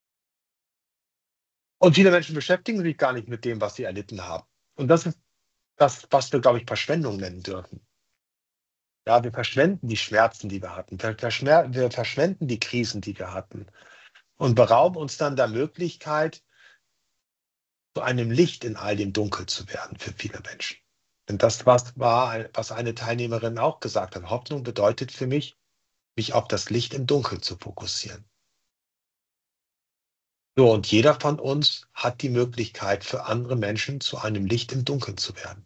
Und viele Menschen beschäftigen sich gar nicht mit dem, was sie erlitten haben. Und das ist das, was wir, glaube ich, Verschwendung nennen dürfen. Ja, wir verschwenden die Schmerzen, die wir hatten. Wir, verschmer- wir verschwenden die Krisen, die wir hatten. Und berauben uns dann der Möglichkeit, zu einem Licht in all dem Dunkel zu werden für viele Menschen. Denn das was war, was eine Teilnehmerin auch gesagt hat. Hoffnung bedeutet für mich, mich auf das Licht im Dunkeln zu fokussieren. So, und jeder von uns hat die Möglichkeit, für andere Menschen zu einem Licht im Dunkeln zu werden.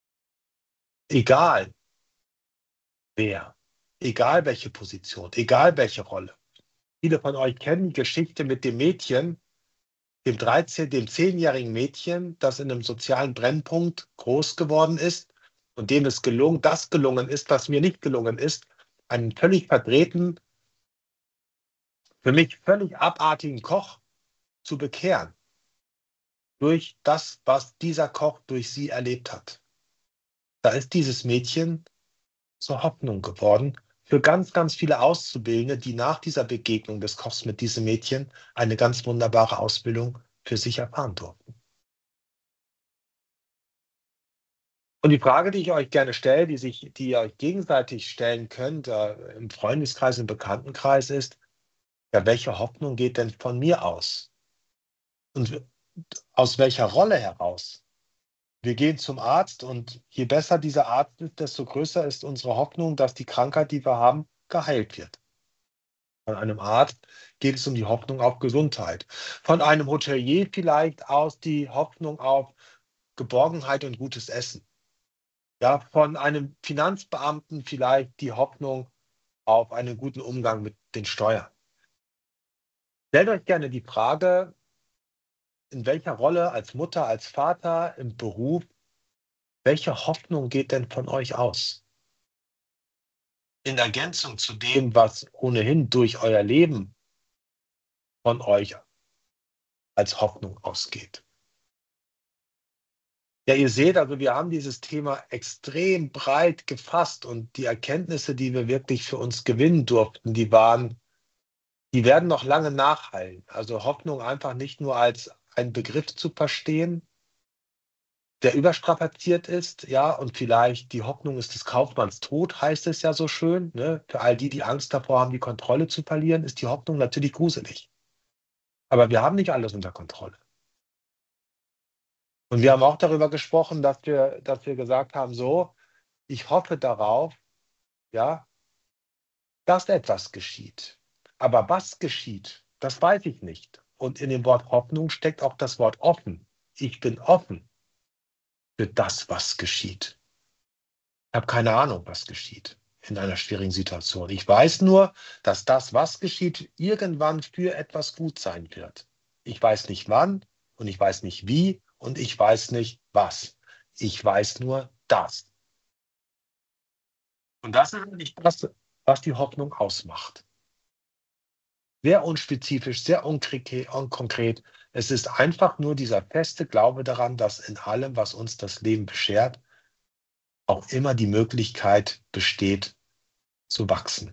Egal wer, egal welche Position, egal welche Rolle. Viele von euch kennen die Geschichte mit dem Mädchen, dem dreizehn, dem zehnjährigen Mädchen, das in einem sozialen Brennpunkt groß geworden ist und dem es gelungen, das gelungen ist, was mir nicht gelungen ist, einen völlig verdrehten, für mich völlig abartigen Koch zu bekehren. Durch das, was dieser Koch durch sie erlebt hat. Da ist dieses Mädchen zur Hoffnung geworden für ganz, ganz viele Auszubildende, die nach dieser Begegnung des Kochs mit diesem Mädchen eine ganz wunderbare Ausbildung für sich erfahren durften. Und die Frage, die ich euch gerne stelle, die, sich, die ihr euch gegenseitig stellen könnt, äh, im Freundeskreis, im Bekanntenkreis, ist, ja, welche Hoffnung geht denn von mir aus? Und aus welcher Rolle heraus? Wir gehen zum Arzt und je besser dieser Arzt ist, desto größer ist unsere Hoffnung, dass die Krankheit, die wir haben, geheilt wird. Von einem Arzt geht es um die Hoffnung auf Gesundheit. Von einem Hotelier vielleicht aus die Hoffnung auf Geborgenheit und gutes Essen. Ja, von einem Finanzbeamten vielleicht die Hoffnung auf einen guten Umgang mit den Steuern. Stellt euch gerne die Frage, in welcher Rolle als Mutter, als Vater, im Beruf, welche Hoffnung geht denn von euch aus? In Ergänzung zu dem, was ohnehin durch euer Leben von euch als Hoffnung ausgeht. Ja, ihr seht, also wir haben dieses Thema extrem breit gefasst und die Erkenntnisse, die wir wirklich für uns gewinnen durften, die waren, die werden noch lange nachhallen. Also Hoffnung einfach nicht nur als ein Begriff zu verstehen, der überstrapaziert ist, ja, und vielleicht die Hoffnung ist des Kaufmanns Tod, heißt es ja so schön, ne? Für all die, die Angst davor haben, die Kontrolle zu verlieren, ist die Hoffnung natürlich gruselig. Aber wir haben nicht alles unter Kontrolle. Und wir haben auch darüber gesprochen, dass wir dass wir gesagt haben: „So, ich hoffe darauf, ja, dass etwas geschieht. Aber was geschieht, das weiß ich nicht." Und in dem Wort Hoffnung steckt auch das Wort offen. Ich bin offen für das, was geschieht. Ich habe keine Ahnung, was geschieht in einer schwierigen Situation. Ich weiß nur, dass das, was geschieht, irgendwann für etwas gut sein wird. Ich weiß nicht wann und ich weiß nicht wie und ich weiß nicht was. Ich weiß nur das. Und das ist nicht das, was die Hoffnung ausmacht. Sehr unspezifisch, sehr unkrike- unkonkret. Es ist einfach nur dieser feste Glaube daran, dass in allem, was uns das Leben beschert, auch immer die Möglichkeit besteht, zu wachsen.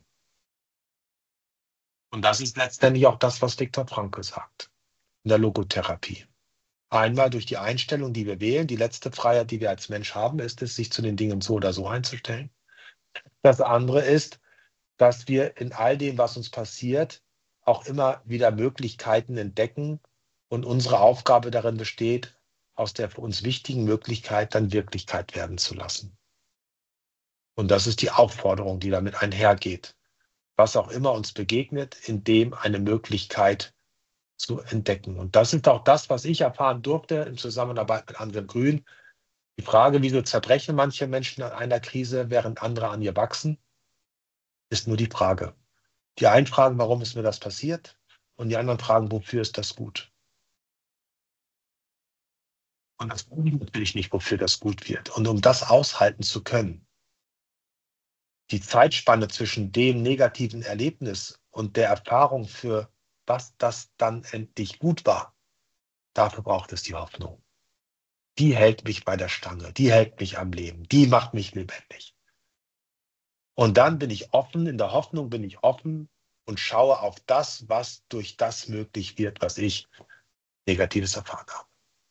Und das ist letztendlich auch das, was Viktor Frankl sagt in der Logotherapie. Einmal durch die Einstellung, die wir wählen. Die letzte Freiheit, die wir als Mensch haben, ist es, sich zu den Dingen so oder so einzustellen. Das andere ist, dass wir in all dem, was uns passiert, auch immer wieder Möglichkeiten entdecken und unsere Aufgabe darin besteht, aus der für uns wichtigen Möglichkeit dann Wirklichkeit werden zu lassen. Und das ist die Aufforderung, die damit einhergeht. Was auch immer uns begegnet, in dem eine Möglichkeit zu entdecken. Und das ist auch das, was ich erfahren durfte in Zusammenarbeit mit André Grün. Die Frage, wieso zerbrechen manche Menschen an einer Krise, während andere an ihr wachsen, ist nur die Frage. Die einen fragen, warum ist mir das passiert? Und die anderen fragen, wofür ist das gut? Und das weiß ich natürlich nicht, wofür das gut wird. Und um das aushalten zu können, die Zeitspanne zwischen dem negativen Erlebnis und der Erfahrung, für was das dann endlich gut war, dafür braucht es die Hoffnung. Die hält mich bei der Stange, die hält mich am Leben, die macht mich lebendig. Und dann bin ich offen, in der Hoffnung bin ich offen und schaue auf das, was durch das möglich wird, was ich Negatives erfahren habe.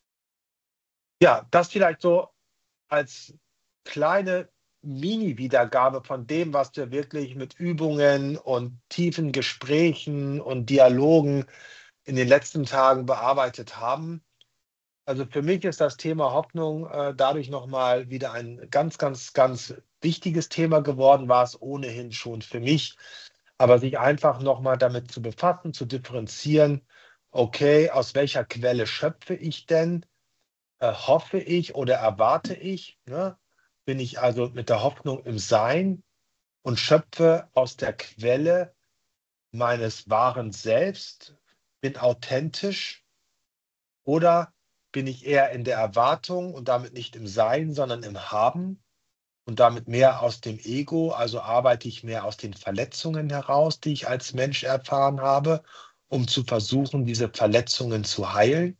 Ja, das vielleicht so als kleine Mini-Wiedergabe von dem, was wir wirklich mit Übungen und tiefen Gesprächen und Dialogen in den letzten Tagen bearbeitet haben. Also für mich ist das Thema Hoffnung äh, dadurch nochmal wieder ein ganz, ganz, ganz wichtiges Thema geworden, war es ohnehin schon für mich. Aber sich einfach nochmal damit zu befassen, zu differenzieren, okay, aus welcher Quelle schöpfe ich denn? Äh, hoffe ich oder erwarte ich? Ne? Bin ich also mit der Hoffnung im Sein und schöpfe aus der Quelle meines wahren Selbst, bin authentisch, oder bin ich eher in der Erwartung und damit nicht im Sein, sondern im Haben und damit mehr aus dem Ego, also arbeite ich mehr aus den Verletzungen heraus, die ich als Mensch erfahren habe, um zu versuchen, diese Verletzungen zu heilen?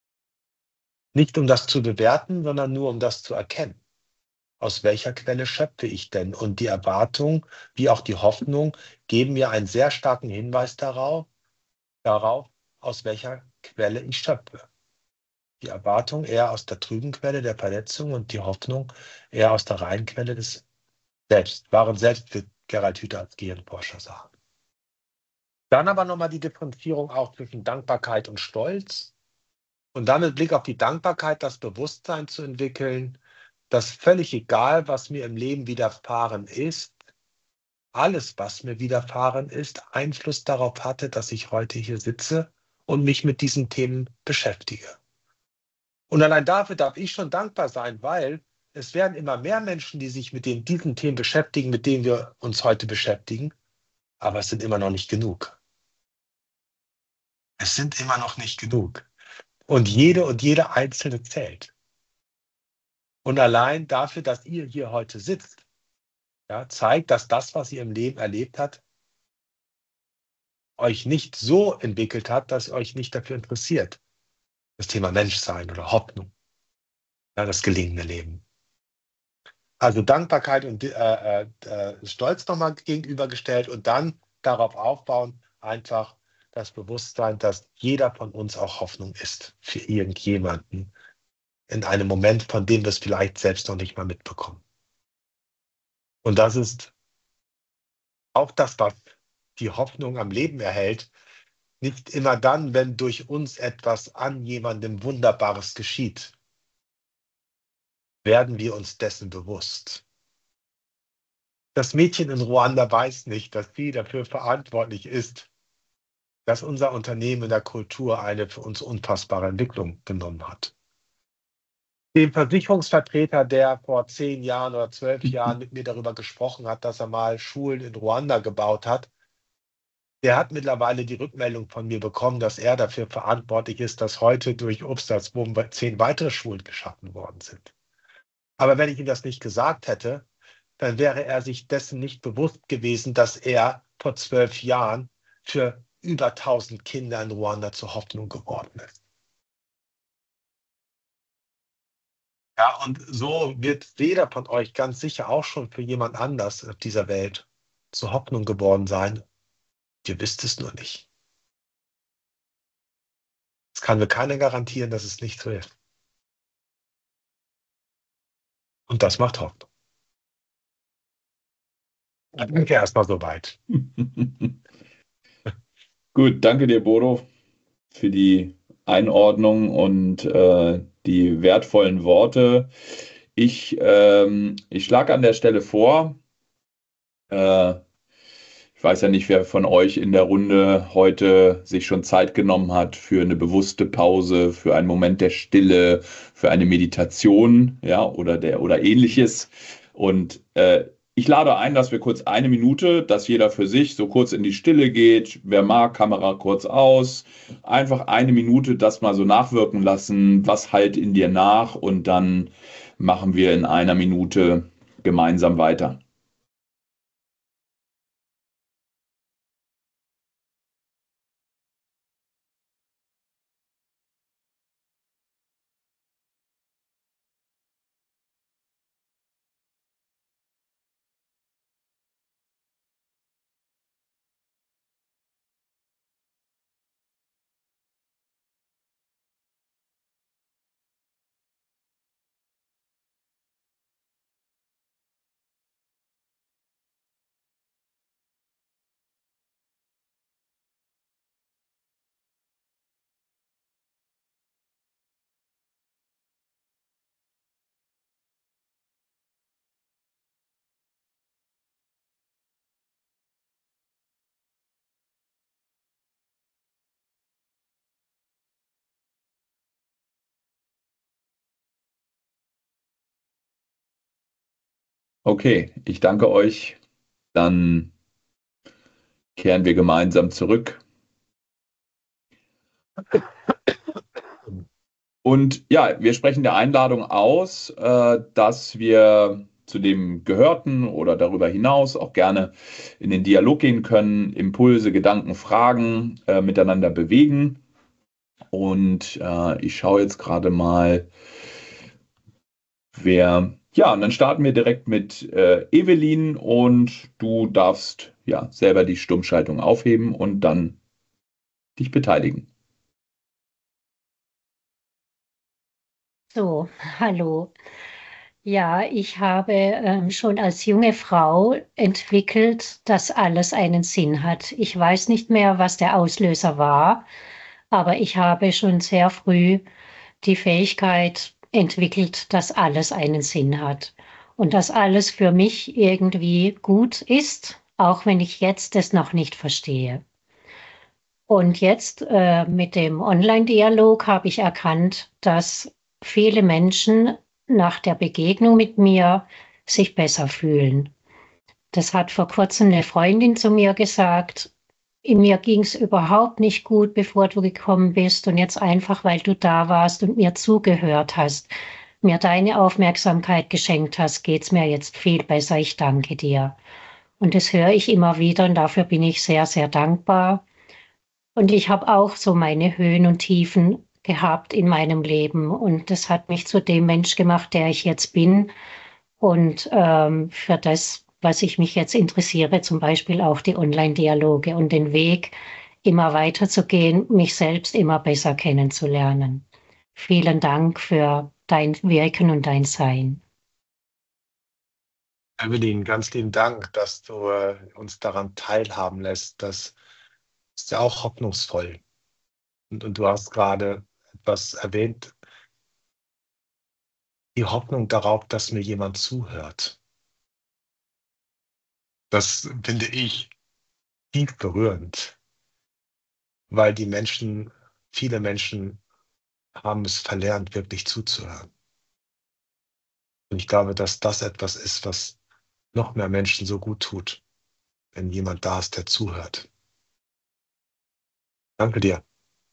Nicht um das zu bewerten, sondern nur um das zu erkennen. Aus welcher Quelle schöpfe ich denn? Und die Erwartung wie auch die Hoffnung geben mir einen sehr starken Hinweis darauf, darauf, aus welcher Quelle ich schöpfe. Die Erwartung eher aus der trüben Quelle der Verletzung und die Hoffnung eher aus der reinen Quelle des Selbst, wahren Selbst, wird Gerald Hüther als Gehirnforscher sagen. Dann aber nochmal die Differenzierung auch zwischen Dankbarkeit und Stolz. Und dann mit Blick auf die Dankbarkeit das Bewusstsein zu entwickeln, dass völlig egal, was mir im Leben widerfahren ist, alles, was mir widerfahren ist, Einfluss darauf hatte, dass ich heute hier sitze und mich mit diesen Themen beschäftige. Und allein dafür darf ich schon dankbar sein, weil es werden immer mehr Menschen, die sich mit den, diesen Themen beschäftigen, mit denen wir uns heute beschäftigen, aber es sind immer noch nicht genug. Es sind immer noch nicht genug. Und jede und jede Einzelne zählt. Und allein dafür, dass ihr hier heute sitzt, ja, zeigt, dass das, was ihr im Leben erlebt habt, euch nicht so entwickelt hat, dass ihr euch nicht dafür interessiert. Das Thema Menschsein oder Hoffnung, ja, das gelingende Leben. Also Dankbarkeit und äh, äh, Stolz nochmal gegenübergestellt und dann darauf aufbauen, einfach das Bewusstsein, dass jeder von uns auch Hoffnung ist für irgendjemanden in einem Moment, von dem wir es vielleicht selbst noch nicht mal mitbekommen. Und das ist auch das, was die Hoffnung am Leben erhält. Nicht immer dann, wenn durch uns etwas an jemandem Wunderbares geschieht, werden wir uns dessen bewusst. Das Mädchen in Ruanda weiß nicht, dass sie dafür verantwortlich ist, dass unser Unternehmen in der Kultur eine für uns unfassbare Entwicklung genommen hat. Dem Versicherungsvertreter, der vor zehn Jahren oder zwölf Jahren mit mir darüber gesprochen hat, dass er mal Schulen in Ruanda gebaut hat, der hat mittlerweile die Rückmeldung von mir bekommen, dass er dafür verantwortlich ist, dass heute durch Obstalsboom zehn weitere Schulen geschaffen worden sind. Aber wenn ich ihm das nicht gesagt hätte, dann wäre er sich dessen nicht bewusst gewesen, dass er vor zwölf Jahren für über tausend Kinder in Ruanda zur Hoffnung geworden ist. Ja, und so wird jeder von euch ganz sicher auch schon für jemand anders auf dieser Welt zur Hoffnung geworden sein. Ihr wisst es nur nicht. Es kann mir keiner garantieren, dass es nicht so ist. Und das macht Hoffnung. Danke erstmal soweit. Gut, danke dir, Bodo, für die Einordnung und äh, die wertvollen Worte. Ich, ähm, ich schlage an der Stelle vor, äh, ich weiß ja nicht, wer von euch in der Runde heute sich schon Zeit genommen hat für eine bewusste Pause, für einen Moment der Stille, für eine Meditation, ja, oder der oder ähnliches. Und äh, ich lade ein, dass wir kurz eine Minute, dass jeder für sich so kurz in die Stille geht. Wer mag, Kamera kurz aus. Einfach eine Minute das mal so nachwirken lassen. Was halt in dir nach? Und dann machen wir in einer Minute gemeinsam weiter. Okay, ich danke euch. Dann kehren wir gemeinsam zurück. Und ja, wir sprechen der Einladung aus, äh, dass wir zu dem Gehörten oder darüber hinaus auch gerne in den Dialog gehen können, Impulse, Gedanken, Fragen äh, miteinander bewegen. Und äh, ich schaue jetzt gerade mal, wer. Ja, und dann starten wir direkt mit äh, Evelyn und du darfst ja selber die Stummschaltung aufheben und dann dich beteiligen. So, hallo. Ja, ich habe ähm, schon als junge Frau entwickelt, dass alles einen Sinn hat. Ich weiß nicht mehr, was der Auslöser war, aber ich habe schon sehr früh die Fähigkeit entwickelt, dass alles einen Sinn hat und dass alles für mich irgendwie gut ist, auch wenn ich jetzt es noch nicht verstehe. Und jetzt äh, mit dem Online-Dialog habe ich erkannt, dass viele Menschen nach der Begegnung mit mir sich besser fühlen. Das hat vor kurzem eine Freundin zu mir gesagt. In mir ging es überhaupt nicht gut, bevor du gekommen bist. Und jetzt einfach, weil du da warst und mir zugehört hast, mir deine Aufmerksamkeit geschenkt hast, geht's mir jetzt viel besser. Ich danke dir. Und das höre ich immer wieder und dafür bin ich sehr, sehr dankbar. Und ich habe auch so meine Höhen und Tiefen gehabt in meinem Leben. Und das hat mich zu dem Mensch gemacht, der ich jetzt bin. Und ähm, für das, was ich mich jetzt interessiere, zum Beispiel auch die Online-Dialoge und den Weg, immer weiter zu gehen, mich selbst immer besser kennenzulernen. Vielen Dank für dein Wirken und dein Sein. Evelyn, ganz lieben Dank, dass du äh, uns daran teilhaben lässt. Das ist ja auch hoffnungsvoll. Und, und du hast gerade etwas erwähnt, die Hoffnung darauf, dass mir jemand zuhört. Das finde ich tief berührend, weil die Menschen, viele Menschen haben es verlernt, wirklich zuzuhören. Und ich glaube, dass das etwas ist, was noch mehr Menschen so gut tut, wenn jemand da ist, der zuhört. Danke dir.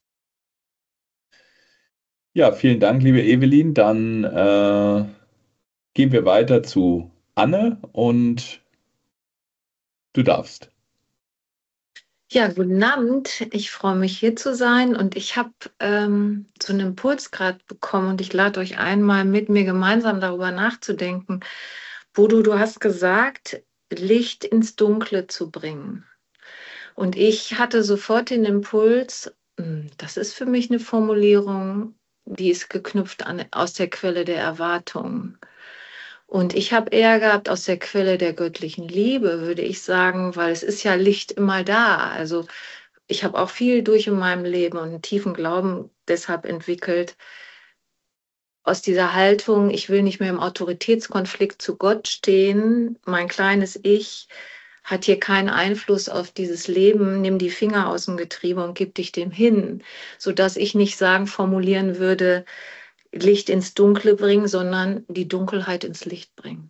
Ja, vielen Dank, liebe Evelyn. Dann äh, gehen wir weiter zu Anne und du darfst. Ja, guten Abend. Ich freue mich, hier zu sein und ich habe ähm, so einen Impuls gerade bekommen und ich lade euch einmal mit mir gemeinsam darüber nachzudenken. Bodo, du hast gesagt, Licht ins Dunkle zu bringen. Und ich hatte sofort den Impuls, hm, das ist für mich eine Formulierung, die ist geknüpft an, aus der Quelle der Erwartung. Und ich habe eher gehabt aus der Quelle der göttlichen Liebe, würde ich sagen, weil es ist ja Licht immer da. Also ich habe auch viel durch in meinem Leben und einen tiefen Glauben deshalb entwickelt, aus dieser Haltung, ich will nicht mehr im Autoritätskonflikt zu Gott stehen, mein kleines Ich hat hier keinen Einfluss auf dieses Leben, nimm die Finger aus dem Getriebe und gib dich dem hin, sodass ich nicht sagen, formulieren würde, Licht ins Dunkle bringen, sondern die Dunkelheit ins Licht bringen.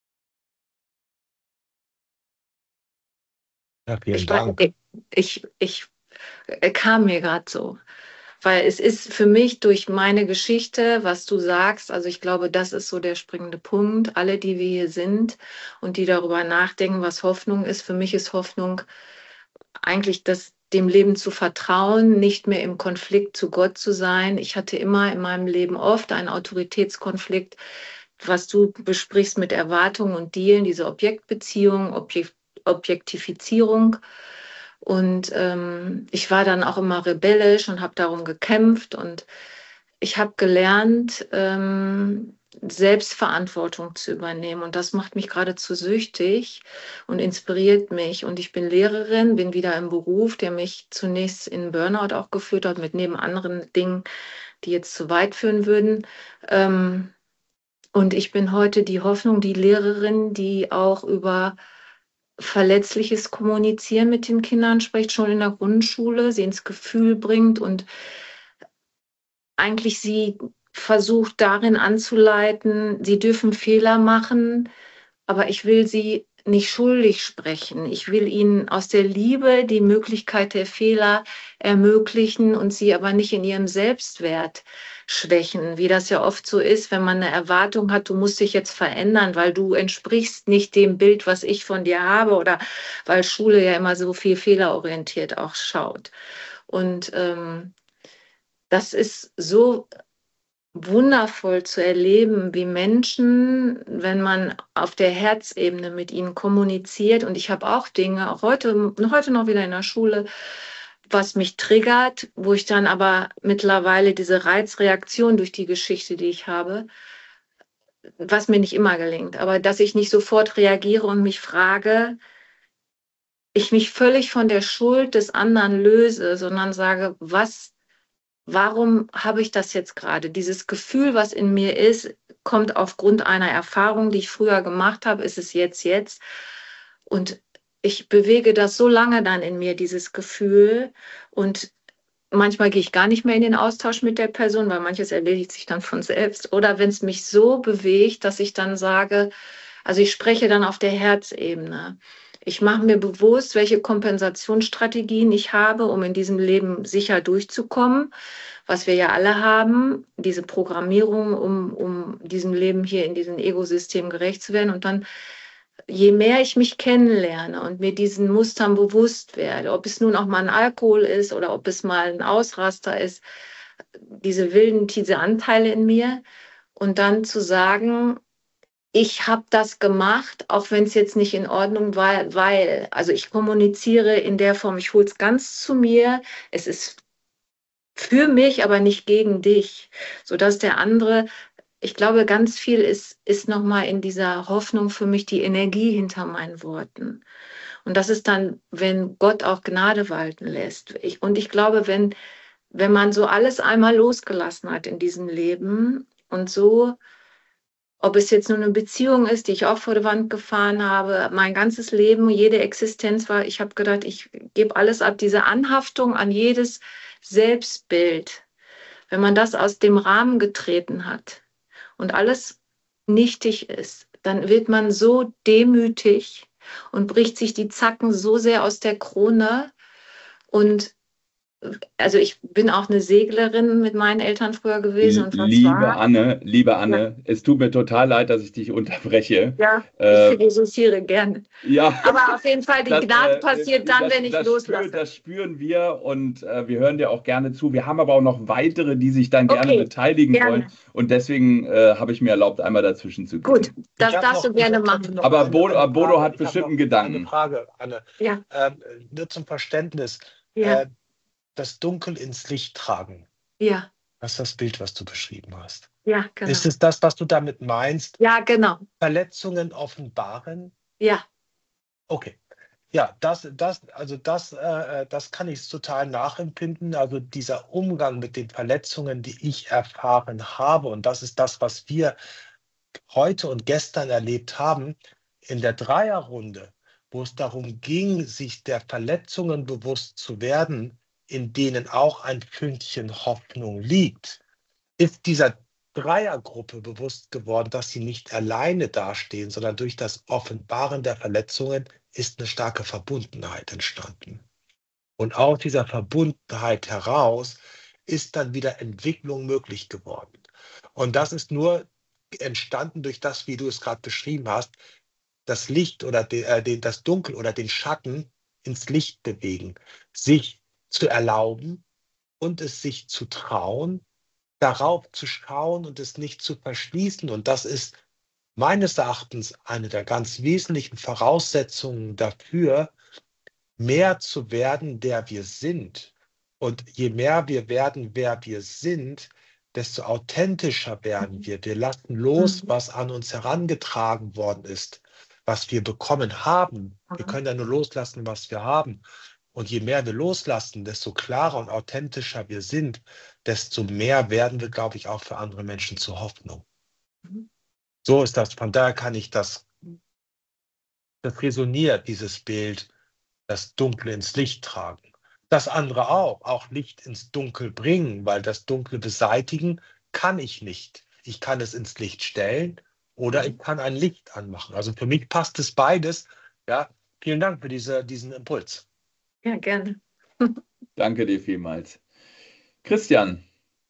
Ja, vielen Ich, war, Dank. ich, ich, ich kam mir gerade so. Weil es ist für mich durch meine Geschichte, was du sagst, also ich glaube, das ist so der springende Punkt. Alle, die wir hier sind und die darüber nachdenken, was Hoffnung ist, für mich ist Hoffnung eigentlich das, dem Leben zu vertrauen, nicht mehr im Konflikt zu Gott zu sein. Ich hatte immer in meinem Leben oft einen Autoritätskonflikt, was du besprichst mit Erwartungen und Dealen, diese Objektbeziehung, Objekt, Objektifizierung. Und ähm, ich war dann auch immer rebellisch und habe darum gekämpft. Und ich habe gelernt, ähm, Selbstverantwortung zu übernehmen. Und das macht mich geradezu süchtig und inspiriert mich. Und ich bin Lehrerin, bin wieder im Beruf, der mich zunächst in Burnout auch geführt hat, mit neben anderen Dingen, die jetzt zu weit führen würden. Ähm, und ich bin heute die Hoffnung, die Lehrerin, die auch über verletzliches Kommunizieren mit den Kindern spricht, schon in der Grundschule, sie ins Gefühl bringt und eigentlich sie versucht darin anzuleiten, sie dürfen Fehler machen, aber ich will sie nicht schuldig sprechen. Ich will ihnen aus der Liebe die Möglichkeit der Fehler ermöglichen und sie aber nicht in ihrem Selbstwert schwächen, wie das ja oft so ist, wenn man eine Erwartung hat, du musst dich jetzt verändern, weil du entsprichst nicht dem Bild, was ich von dir habe oder weil Schule ja immer so viel fehlerorientiert auch schaut. Und ähm, das ist so wundervoll zu erleben, wie Menschen, wenn man auf der Herzebene mit ihnen kommuniziert, und ich habe auch Dinge, auch heute, heute noch wieder in der Schule, was mich triggert, wo ich dann aber mittlerweile diese Reizreaktion durch die Geschichte, die ich habe, was mir nicht immer gelingt, aber dass ich nicht sofort reagiere und mich frage, ich mich völlig von der Schuld des anderen löse, sondern sage, was warum habe ich das jetzt gerade? Dieses Gefühl, was in mir ist, kommt aufgrund einer Erfahrung, die ich früher gemacht habe, ist es jetzt, jetzt. Und ich bewege das so lange dann in mir, dieses Gefühl. Und manchmal gehe ich gar nicht mehr in den Austausch mit der Person, weil manches erledigt sich dann von selbst. Oder wenn es mich so bewegt, dass ich dann sage, also ich spreche dann auf der Herzebene. Ich mache mir bewusst, welche Kompensationsstrategien ich habe, um in diesem Leben sicher durchzukommen, was wir ja alle haben, diese Programmierung, um, um diesem Leben hier in diesem Ego-System gerecht zu werden. Und dann, je mehr ich mich kennenlerne und mir diesen Mustern bewusst werde, ob es nun auch mal ein Alkohol ist oder ob es mal ein Ausraster ist, diese wilden, diese Anteile in mir, und dann zu sagen, ich habe das gemacht, auch wenn es jetzt nicht in Ordnung war, weil, also ich kommuniziere in der Form, ich hole es ganz zu mir, es ist für mich, aber nicht gegen dich, sodass der andere ich glaube, ganz viel ist, ist nochmal in dieser Hoffnung für mich die Energie hinter meinen Worten. Und das ist dann, wenn Gott auch Gnade walten lässt. Ich, und ich glaube, wenn, wenn man so alles einmal losgelassen hat in diesem Leben und so, ob es jetzt nur eine Beziehung ist, die ich auch vor die Wand gefahren habe, mein ganzes Leben, jede Existenz war, ich habe gedacht, ich gebe alles ab, diese Anhaftung an jedes Selbstbild. Wenn man das aus dem Rahmen getreten hat und alles nichtig ist, dann wird man so demütig und bricht sich die Zacken so sehr aus der Krone. Und also ich bin auch eine Seglerin mit meinen Eltern früher gewesen. Und was Liebe war? Anne, liebe Anne, Ja. es tut mir total leid, dass ich dich unterbreche. Ja, ich Äh, philosophiere gerne. ja, Aber auf jeden Fall, die das, Gnade äh, passiert dann, das, wenn ich das, loslasse. spür, das spüren wir und äh, wir hören dir auch gerne zu. Wir haben aber auch noch weitere, die sich dann gerne Okay, beteiligen gerne. wollen. Und deswegen äh, habe ich mir erlaubt, einmal dazwischen zu gehen. Gut, das Ich hab darfst noch- du gerne ich hab trotzdem machen. noch Aber eine- Bodo, eine Bodo Frage. hat Ich hab bestimmt noch einen Gedanken. Eine Frage, Anne. Ja, Ähm, nur zum Verständnis. ja, Äh, das Dunkel ins Licht tragen. ja, Das ist das Bild, was du beschrieben hast. ja, genau. Ist es das, was du damit meinst? Ja, genau. Verletzungen offenbaren? Ja, Okay. Ja, das, das, also das, äh, das kann ich total nachempfinden. Also dieser Umgang mit den Verletzungen, die ich erfahren habe, und das ist das, was wir heute und gestern erlebt haben, in der Dreierrunde, wo es darum ging, sich der Verletzungen bewusst zu werden, in denen auch ein Fünkchen Hoffnung liegt, ist dieser Dreiergruppe bewusst geworden, dass sie nicht alleine dastehen, sondern durch das Offenbaren der Verletzungen ist eine starke Verbundenheit entstanden. Und aus dieser Verbundenheit heraus ist dann wieder Entwicklung möglich geworden. Und das ist nur entstanden durch das, wie du es gerade beschrieben hast, das Licht oder de, äh, den, das Dunkel oder den Schatten ins Licht bewegen, sich zu erlauben und es sich zu trauen, darauf zu schauen und es nicht zu verschließen. Und das ist meines Erachtens eine der ganz wesentlichen Voraussetzungen dafür, mehr zu werden, der wir sind. Und je mehr wir werden, wer wir sind, desto authentischer werden wir. Wir lassen los, Mhm. was an uns herangetragen worden ist, was wir bekommen haben. Wir Mhm. können ja nur loslassen, was wir haben. Und je mehr wir loslassen, desto klarer und authentischer wir sind, desto mehr werden wir, glaube ich, auch für andere Menschen zur Hoffnung. Mhm. So ist das. Von daher kann ich das, das resoniert, dieses Bild, das Dunkle ins Licht tragen. Das andere auch, auch Licht ins Dunkel bringen, weil das Dunkle beseitigen kann ich nicht. Ich kann es ins Licht stellen oder ich kann ein Licht anmachen. Also für mich passt es beides. Ja, vielen Dank für diese, diesen Impuls. Ja, gerne. Danke dir vielmals. Christian,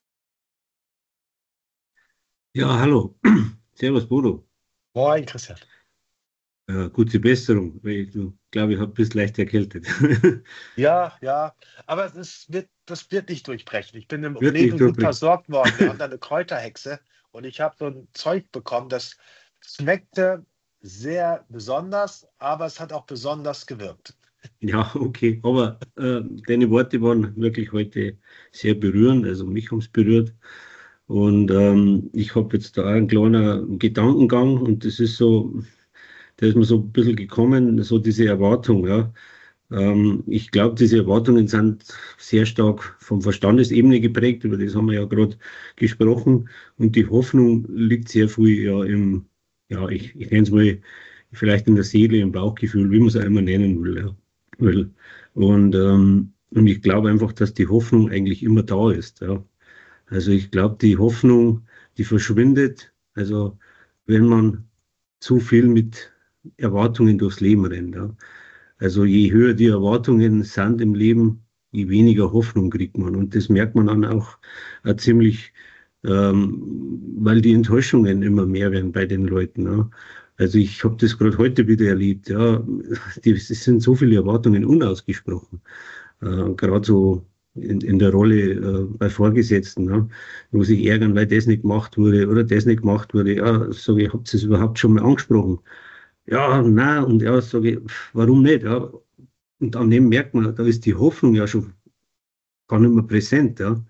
Ja, hallo. Servus, Bodo. Moin, Christian. Äh, gute Besserung, weil ich du, glaube ich, habe bist leicht erkältet. Ja, ja, aber es ist, wird, das wird nicht durchbrechen. Ich bin im Wird Leben nicht gut durchbrechen. versorgt worden. Wir haben da eine Kräuterhexe und ich habe so ein Zeug bekommen, das schmeckte sehr besonders, aber es hat auch besonders gewirkt. Ja, okay. Aber äh, deine Worte waren wirklich heute sehr berührend, also mich haben es berührt. Und ähm, ich habe jetzt da einen kleinen Gedankengang und das ist so, da ist mir so ein bisschen gekommen, so diese Erwartung, ja. Ähm, ich glaube, diese Erwartungen sind sehr stark vom Verstandesebene geprägt, über das haben wir ja gerade gesprochen. Und die Hoffnung liegt sehr viel ja im, ja, ich, ich nenne es mal vielleicht in der Seele, im Bauchgefühl, wie man es auch immer nennen will. Ja. will. Und, ähm, und ich glaube einfach, dass die Hoffnung eigentlich immer da ist. Ja. Also ich glaube, die Hoffnung, die verschwindet, also wenn man zu viel mit Erwartungen durchs Leben rennt. Ja. Also je höher die Erwartungen sind im Leben, je weniger Hoffnung kriegt man. Und das merkt man dann auch äh, ziemlich, ähm, weil die Enttäuschungen immer mehr werden bei den Leuten. Ja. Also ich habe das gerade heute wieder erlebt. Ja. Die, es sind so viele Erwartungen unausgesprochen. Äh, gerade so in, in der Rolle äh, bei Vorgesetzten, ja, wo sich ärgern, weil das nicht gemacht wurde oder das nicht gemacht wurde. Ja, sage ich, habt ihr es überhaupt schon mal angesprochen? Ja, nein, und ja, sage ich, warum nicht? Ja? Und an dem merkt man, da ist die Hoffnung ja schon gar nicht mehr präsent. Ja?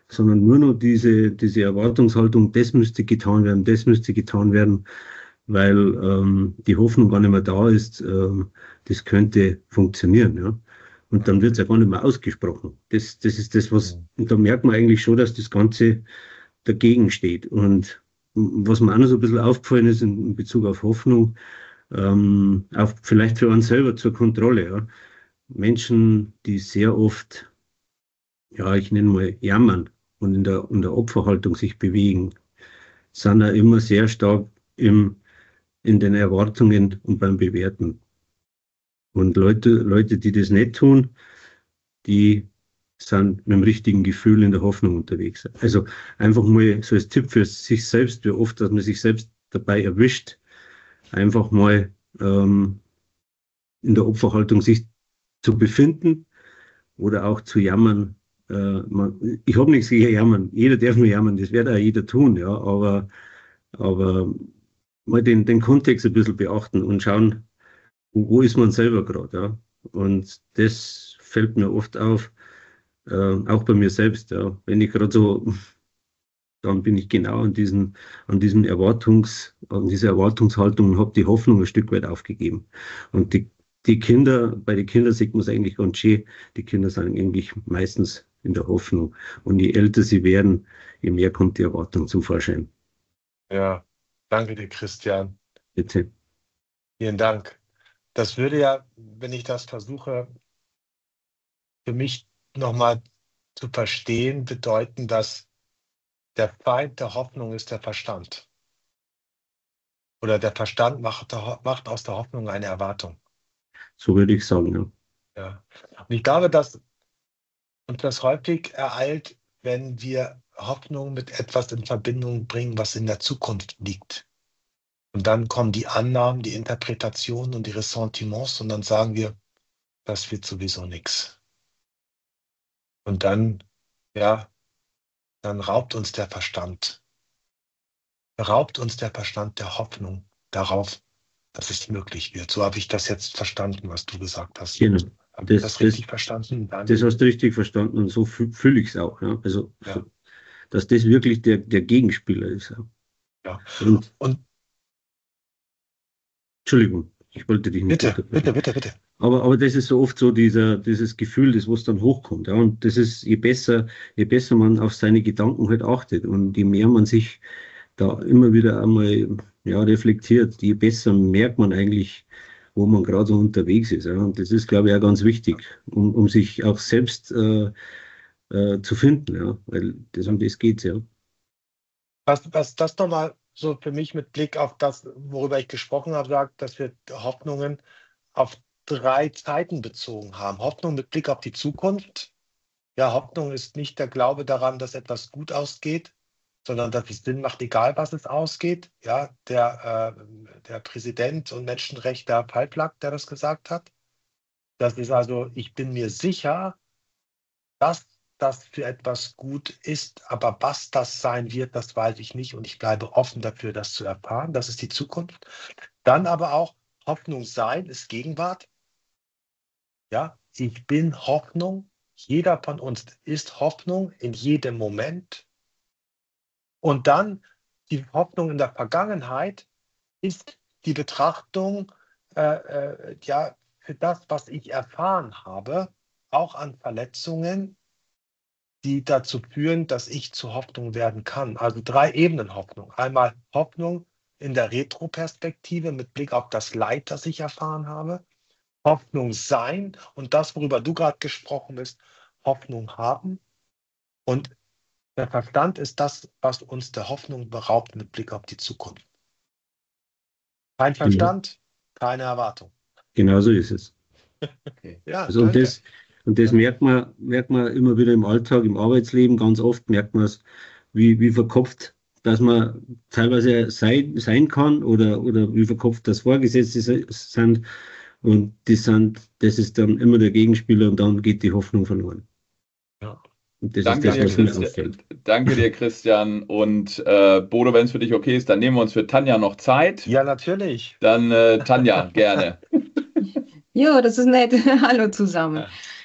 sondern nur noch diese, diese Erwartungshaltung, das müsste getan werden, das müsste getan werden, weil ähm, die Hoffnung gar nicht mehr da ist, ähm, das könnte funktionieren. Ja. Und dann wird es ja gar nicht mehr ausgesprochen. Das, das ist das, was, und da merkt man eigentlich schon, dass das Ganze dagegen steht. Und was mir auch noch so ein bisschen aufgefallen ist in, in Bezug auf Hoffnung, ähm, auch vielleicht für uns selber zur Kontrolle. Ja. Menschen, die sehr oft, ja, ich nenne mal jammern und in der, in der Opferhaltung sich bewegen, sind auch immer sehr stark im, in den Erwartungen und beim Bewerten. Und Leute, Leute, die das nicht tun, die sind mit dem richtigen Gefühl in der Hoffnung unterwegs. Also einfach mal so als Tipp für sich selbst, wie oft, dass man sich selbst dabei erwischt, einfach mal ähm, in der Opferhaltung sich zu befinden oder auch zu jammern. Äh, man, ich habe nichts gegen Jammern. Jeder darf nur jammern, das wird auch jeder tun, ja. Aber, aber mal den, den Kontext ein bisschen beachten und schauen, wo, wo ist man selber gerade, ja. Und das fällt mir oft auf, äh, auch bei mir selbst, ja. Wenn ich gerade so, dann bin ich genau an diesen, an diesem Erwartungs, an dieser Erwartungshaltung und habe die Hoffnung ein Stück weit aufgegeben. Und die, die Kinder, bei den Kindern sieht man es eigentlich ganz schön, die Kinder sind eigentlich meistens in der Hoffnung. Und je älter sie werden, je mehr kommt die Erwartung zum Vorschein. Ja, danke dir, Christian. Bitte. Vielen Dank. Das würde ja, wenn ich das versuche, für mich nochmal zu verstehen, bedeuten, dass der Feind der Hoffnung ist der Verstand. Oder der Verstand macht, macht aus der Hoffnung eine Erwartung. So würde ich sagen, ja. Ja. Und ich glaube, dass uns das häufig ereilt, wenn wir Hoffnung mit etwas in Verbindung bringen, was in der Zukunft liegt. Und dann kommen die Annahmen, die Interpretationen und die Ressentiments und dann sagen wir, das wird sowieso nichts. Und dann, ja, dann raubt uns der Verstand. Raubt uns der Verstand der Hoffnung darauf, dass es möglich wird. So habe ich das jetzt verstanden, was du gesagt hast. Genau. Habe ich Das, das richtig das, verstanden? Dann, das hast du richtig verstanden und so fü- fühle ich es auch. Ja. Also, Ja. so, dass das wirklich der, der Gegenspieler ist. Ja. Ja. Und, Und Entschuldigung, ich wollte dich nicht bitte, unterbrechen. bitte, bitte, bitte. Aber, aber das ist so oft so dieser, dieses Gefühl, das was dann hochkommt. Ja. Und das ist, je besser, je besser man auf seine Gedanken halt achtet und je mehr man sich da immer wieder einmal ja, reflektiert, je besser merkt man eigentlich, wo man gerade so unterwegs ist. Ja. Und das ist, glaube ich, auch ganz wichtig, um, um sich auch selbst äh, äh, zu finden. Ja. Weil das, um das geht es ja. Was, was das nochmal so für mich mit Blick auf das, worüber ich gesprochen habe, sagt, dass wir Hoffnungen auf drei Zeiten bezogen haben. Hoffnung mit Blick auf die Zukunft. Ja, Hoffnung ist nicht der Glaube daran, dass etwas gut ausgeht, sondern dass es Sinn macht, egal was es ausgeht. Ja, der, äh, der Präsident und Menschenrechtler Palplak, der das gesagt hat. Das ist also, ich bin mir sicher, dass das für etwas gut ist, aber was das sein wird, das weiß ich nicht und ich bleibe offen dafür, das zu erfahren. Das ist die Zukunft. Dann aber auch Hoffnung sein ist Gegenwart. Ja, ich bin Hoffnung. Jeder von uns ist Hoffnung in jedem Moment. Und dann die Hoffnung in der Vergangenheit ist die Betrachtung äh, äh, ja, für das, was ich erfahren habe, auch an Verletzungen, die dazu führen, dass ich zu Hoffnung werden kann. Also drei Ebenen Hoffnung. Einmal Hoffnung in der Retroperspektive mit Blick auf das Leid, das ich erfahren habe. Hoffnung sein und das, worüber du gerade gesprochen hast, Hoffnung haben. Und der Verstand ist das, was uns der Hoffnung beraubt mit Blick auf die Zukunft. Kein Verstand, keine Erwartung. Genau so ist es. Okay. Ja, Also und danke. das, und das Ja. merkt man, merkt man immer wieder im Alltag, im Arbeitsleben. Ganz oft merkt man es, wie, wie verkopft, dass man teilweise sein, sein kann oder, oder wie verkopft das Vorgesetzte se- sind. Und die sind, das ist dann immer der Gegenspieler und dann geht die Hoffnung verloren. Ja. Und das Danke ist dir, das, was mir Christi- auffällt. Danke dir, Christian. Und äh, Bodo, wenn es für dich okay ist, dann nehmen wir uns für Tanja noch Zeit. Ja, natürlich. Dann äh, Tanja, gerne. Jo, das ist nett. Hallo zusammen.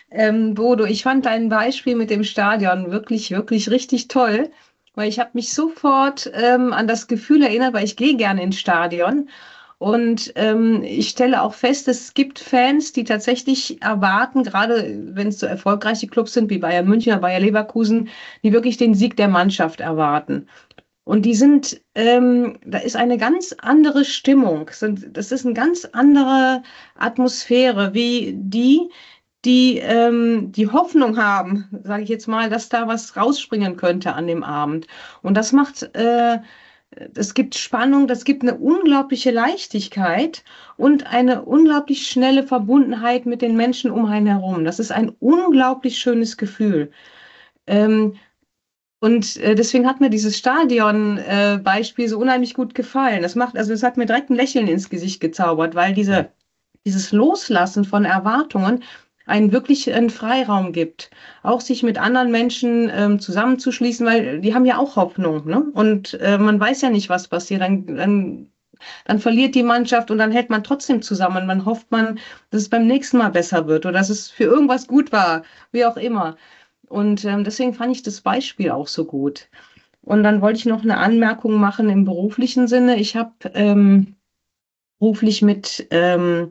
Ähm, Bodo, ich fand dein Beispiel mit dem Stadion wirklich, wirklich richtig toll, weil ich habe mich sofort ähm, an das Gefühl erinnert, weil ich gehe gerne ins Stadion. Und ähm, ich stelle auch fest, es gibt Fans, die tatsächlich erwarten, gerade wenn es so erfolgreiche Clubs sind wie Bayern München oder Bayer Leverkusen, die wirklich den Sieg der Mannschaft erwarten. Und die sind, ähm, da ist eine ganz andere Stimmung. Sind- Das ist eine ganz andere Atmosphäre, wie die, die ähm, die Hoffnung haben, sage ich jetzt mal, dass da was rausspringen könnte an dem Abend. Und das macht, äh, es gibt Spannung, das gibt eine unglaubliche Leichtigkeit und eine unglaublich schnelle Verbundenheit mit den Menschen um einen herum. Das ist ein unglaublich schönes Gefühl. Ähm, und äh, deswegen hat mir dieses Stadion-Beispiel so unheimlich gut gefallen. Das macht, also es hat mir direkt ein Lächeln ins Gesicht gezaubert, weil diese, dieses Loslassen von Erwartungen einen wirklich einen Freiraum gibt, auch sich mit anderen Menschen ähm, zusammenzuschließen, weil die haben ja auch Hoffnung, ne? Und äh, man weiß ja nicht, was passiert. Dann, dann, dann verliert die Mannschaft und dann hält man trotzdem zusammen. Man hofft man, dass es beim nächsten Mal besser wird oder dass es für irgendwas gut war, wie auch immer. Und ähm, deswegen fand ich das Beispiel auch so gut. Und dann wollte ich noch eine Anmerkung machen im beruflichen Sinne. Ich habe ähm, beruflich mit, ähm,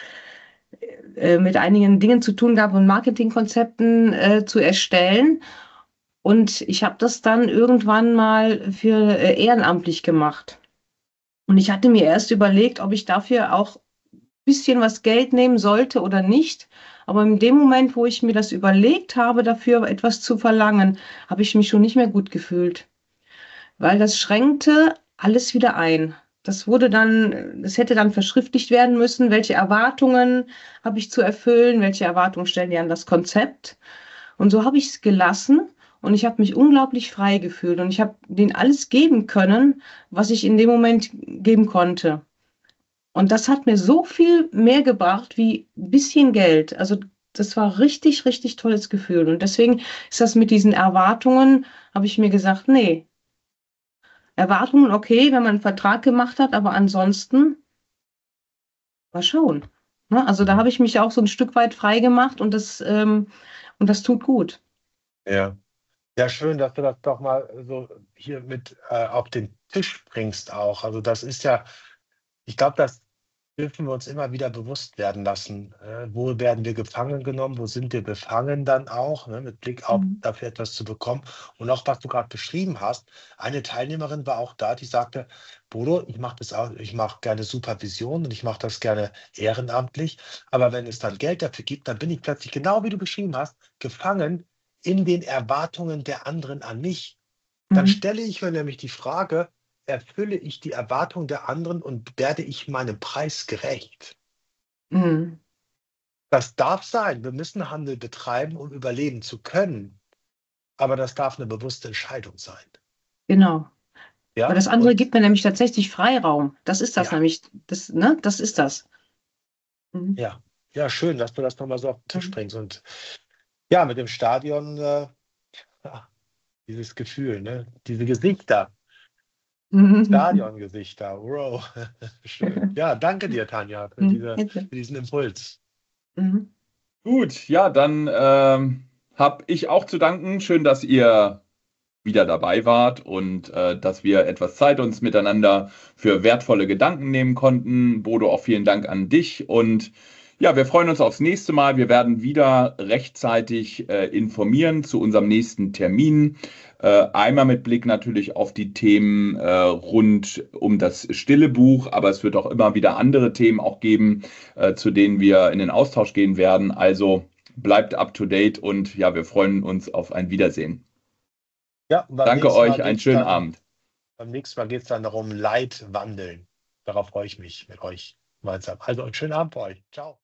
äh, mit einigen Dingen zu tun gehabt und Marketingkonzepten äh, zu erstellen. Und ich habe das dann irgendwann mal für äh, ehrenamtlich gemacht. Und ich hatte mir erst überlegt, ob ich dafür auch ein bisschen was Geld nehmen sollte oder nicht. Aber in dem Moment, wo ich mir das überlegt habe, dafür etwas zu verlangen, habe ich mich schon nicht mehr gut gefühlt, weil das schränkte alles wieder ein. Das wurde dann, das hätte dann verschriftlicht werden müssen, welche Erwartungen habe ich zu erfüllen, welche Erwartungen stellen die an das Konzept. Und so habe ich es gelassen und ich habe mich unglaublich frei gefühlt und ich habe denen alles geben können, was ich in dem Moment geben konnte. Und das hat mir so viel mehr gebracht wie ein bisschen Geld. Also das war richtig, richtig tolles Gefühl. Und deswegen ist das mit diesen Erwartungen, habe ich mir gesagt, nee, Erwartungen okay, wenn man einen Vertrag gemacht hat, aber ansonsten mal schauen. Ne? Also da habe ich mich auch so ein Stück weit frei gemacht und das, ähm, und das tut gut. Ja. Ja, schön, dass du das doch mal so hier mit äh, auf den Tisch bringst auch. Also das ist ja, ich glaube, das dürfen wir uns immer wieder bewusst werden lassen. Äh, wo werden wir gefangen genommen? Wo sind wir befangen dann auch, ne, mit Blick auf Mhm. dafür etwas zu bekommen? Und auch, was du gerade beschrieben hast, eine Teilnehmerin war auch da, die sagte, Bodo, ich mache das auch, ich mache gerne Supervision und ich mache das gerne ehrenamtlich. Aber wenn es dann Geld dafür gibt, dann bin ich plötzlich, genau wie du beschrieben hast, gefangen in den Erwartungen der anderen an mich. Dann Mhm. stelle ich mir nämlich die Frage, erfülle ich die Erwartungen der anderen und werde ich meinem Preis gerecht? Mhm. Das darf sein. Wir müssen Handel betreiben, um überleben zu können. Aber das darf eine bewusste Entscheidung sein. Genau. Weil Ja? das andere Und gibt mir nämlich tatsächlich Freiraum. Das ist das ja, nämlich. Das, ne? Das ist das. Mhm. ja, ja, schön, dass du das nochmal so auf den Tisch Mhm. bringst. Und ja, mit dem Stadion, äh, ja, dieses Gefühl, ne? Diese Gesichter, Mhm. Stadiongesichter, wow, schön. Ja, danke dir, Tanja, für Mhm. diese, Bitte. für diesen Impuls. Mhm. Gut, ja, dann ähm, habe ich auch zu danken. Schön, dass ihr wieder dabei wart und äh, dass wir etwas Zeit uns miteinander für wertvolle Gedanken nehmen konnten. Bodo, auch vielen Dank an dich und ja, wir freuen uns aufs nächste Mal. Wir werden wieder rechtzeitig äh, informieren zu unserem nächsten Termin. Äh, einmal mit Blick natürlich auf die Themen äh, rund um das stille Buch, aber es wird auch immer wieder andere Themen auch geben, äh, zu denen wir in den Austausch gehen werden. Also bleibt up to date und ja, wir freuen uns auf ein Wiedersehen. Ja, und beim Danke nächsten Mal euch, geht einen es schönen dann, Abend. beim nächsten Mal geht es dann darum, Leid wandeln. Darauf freue ich mich mit euch gemeinsam. Also einen schönen Abend bei euch. Ciao.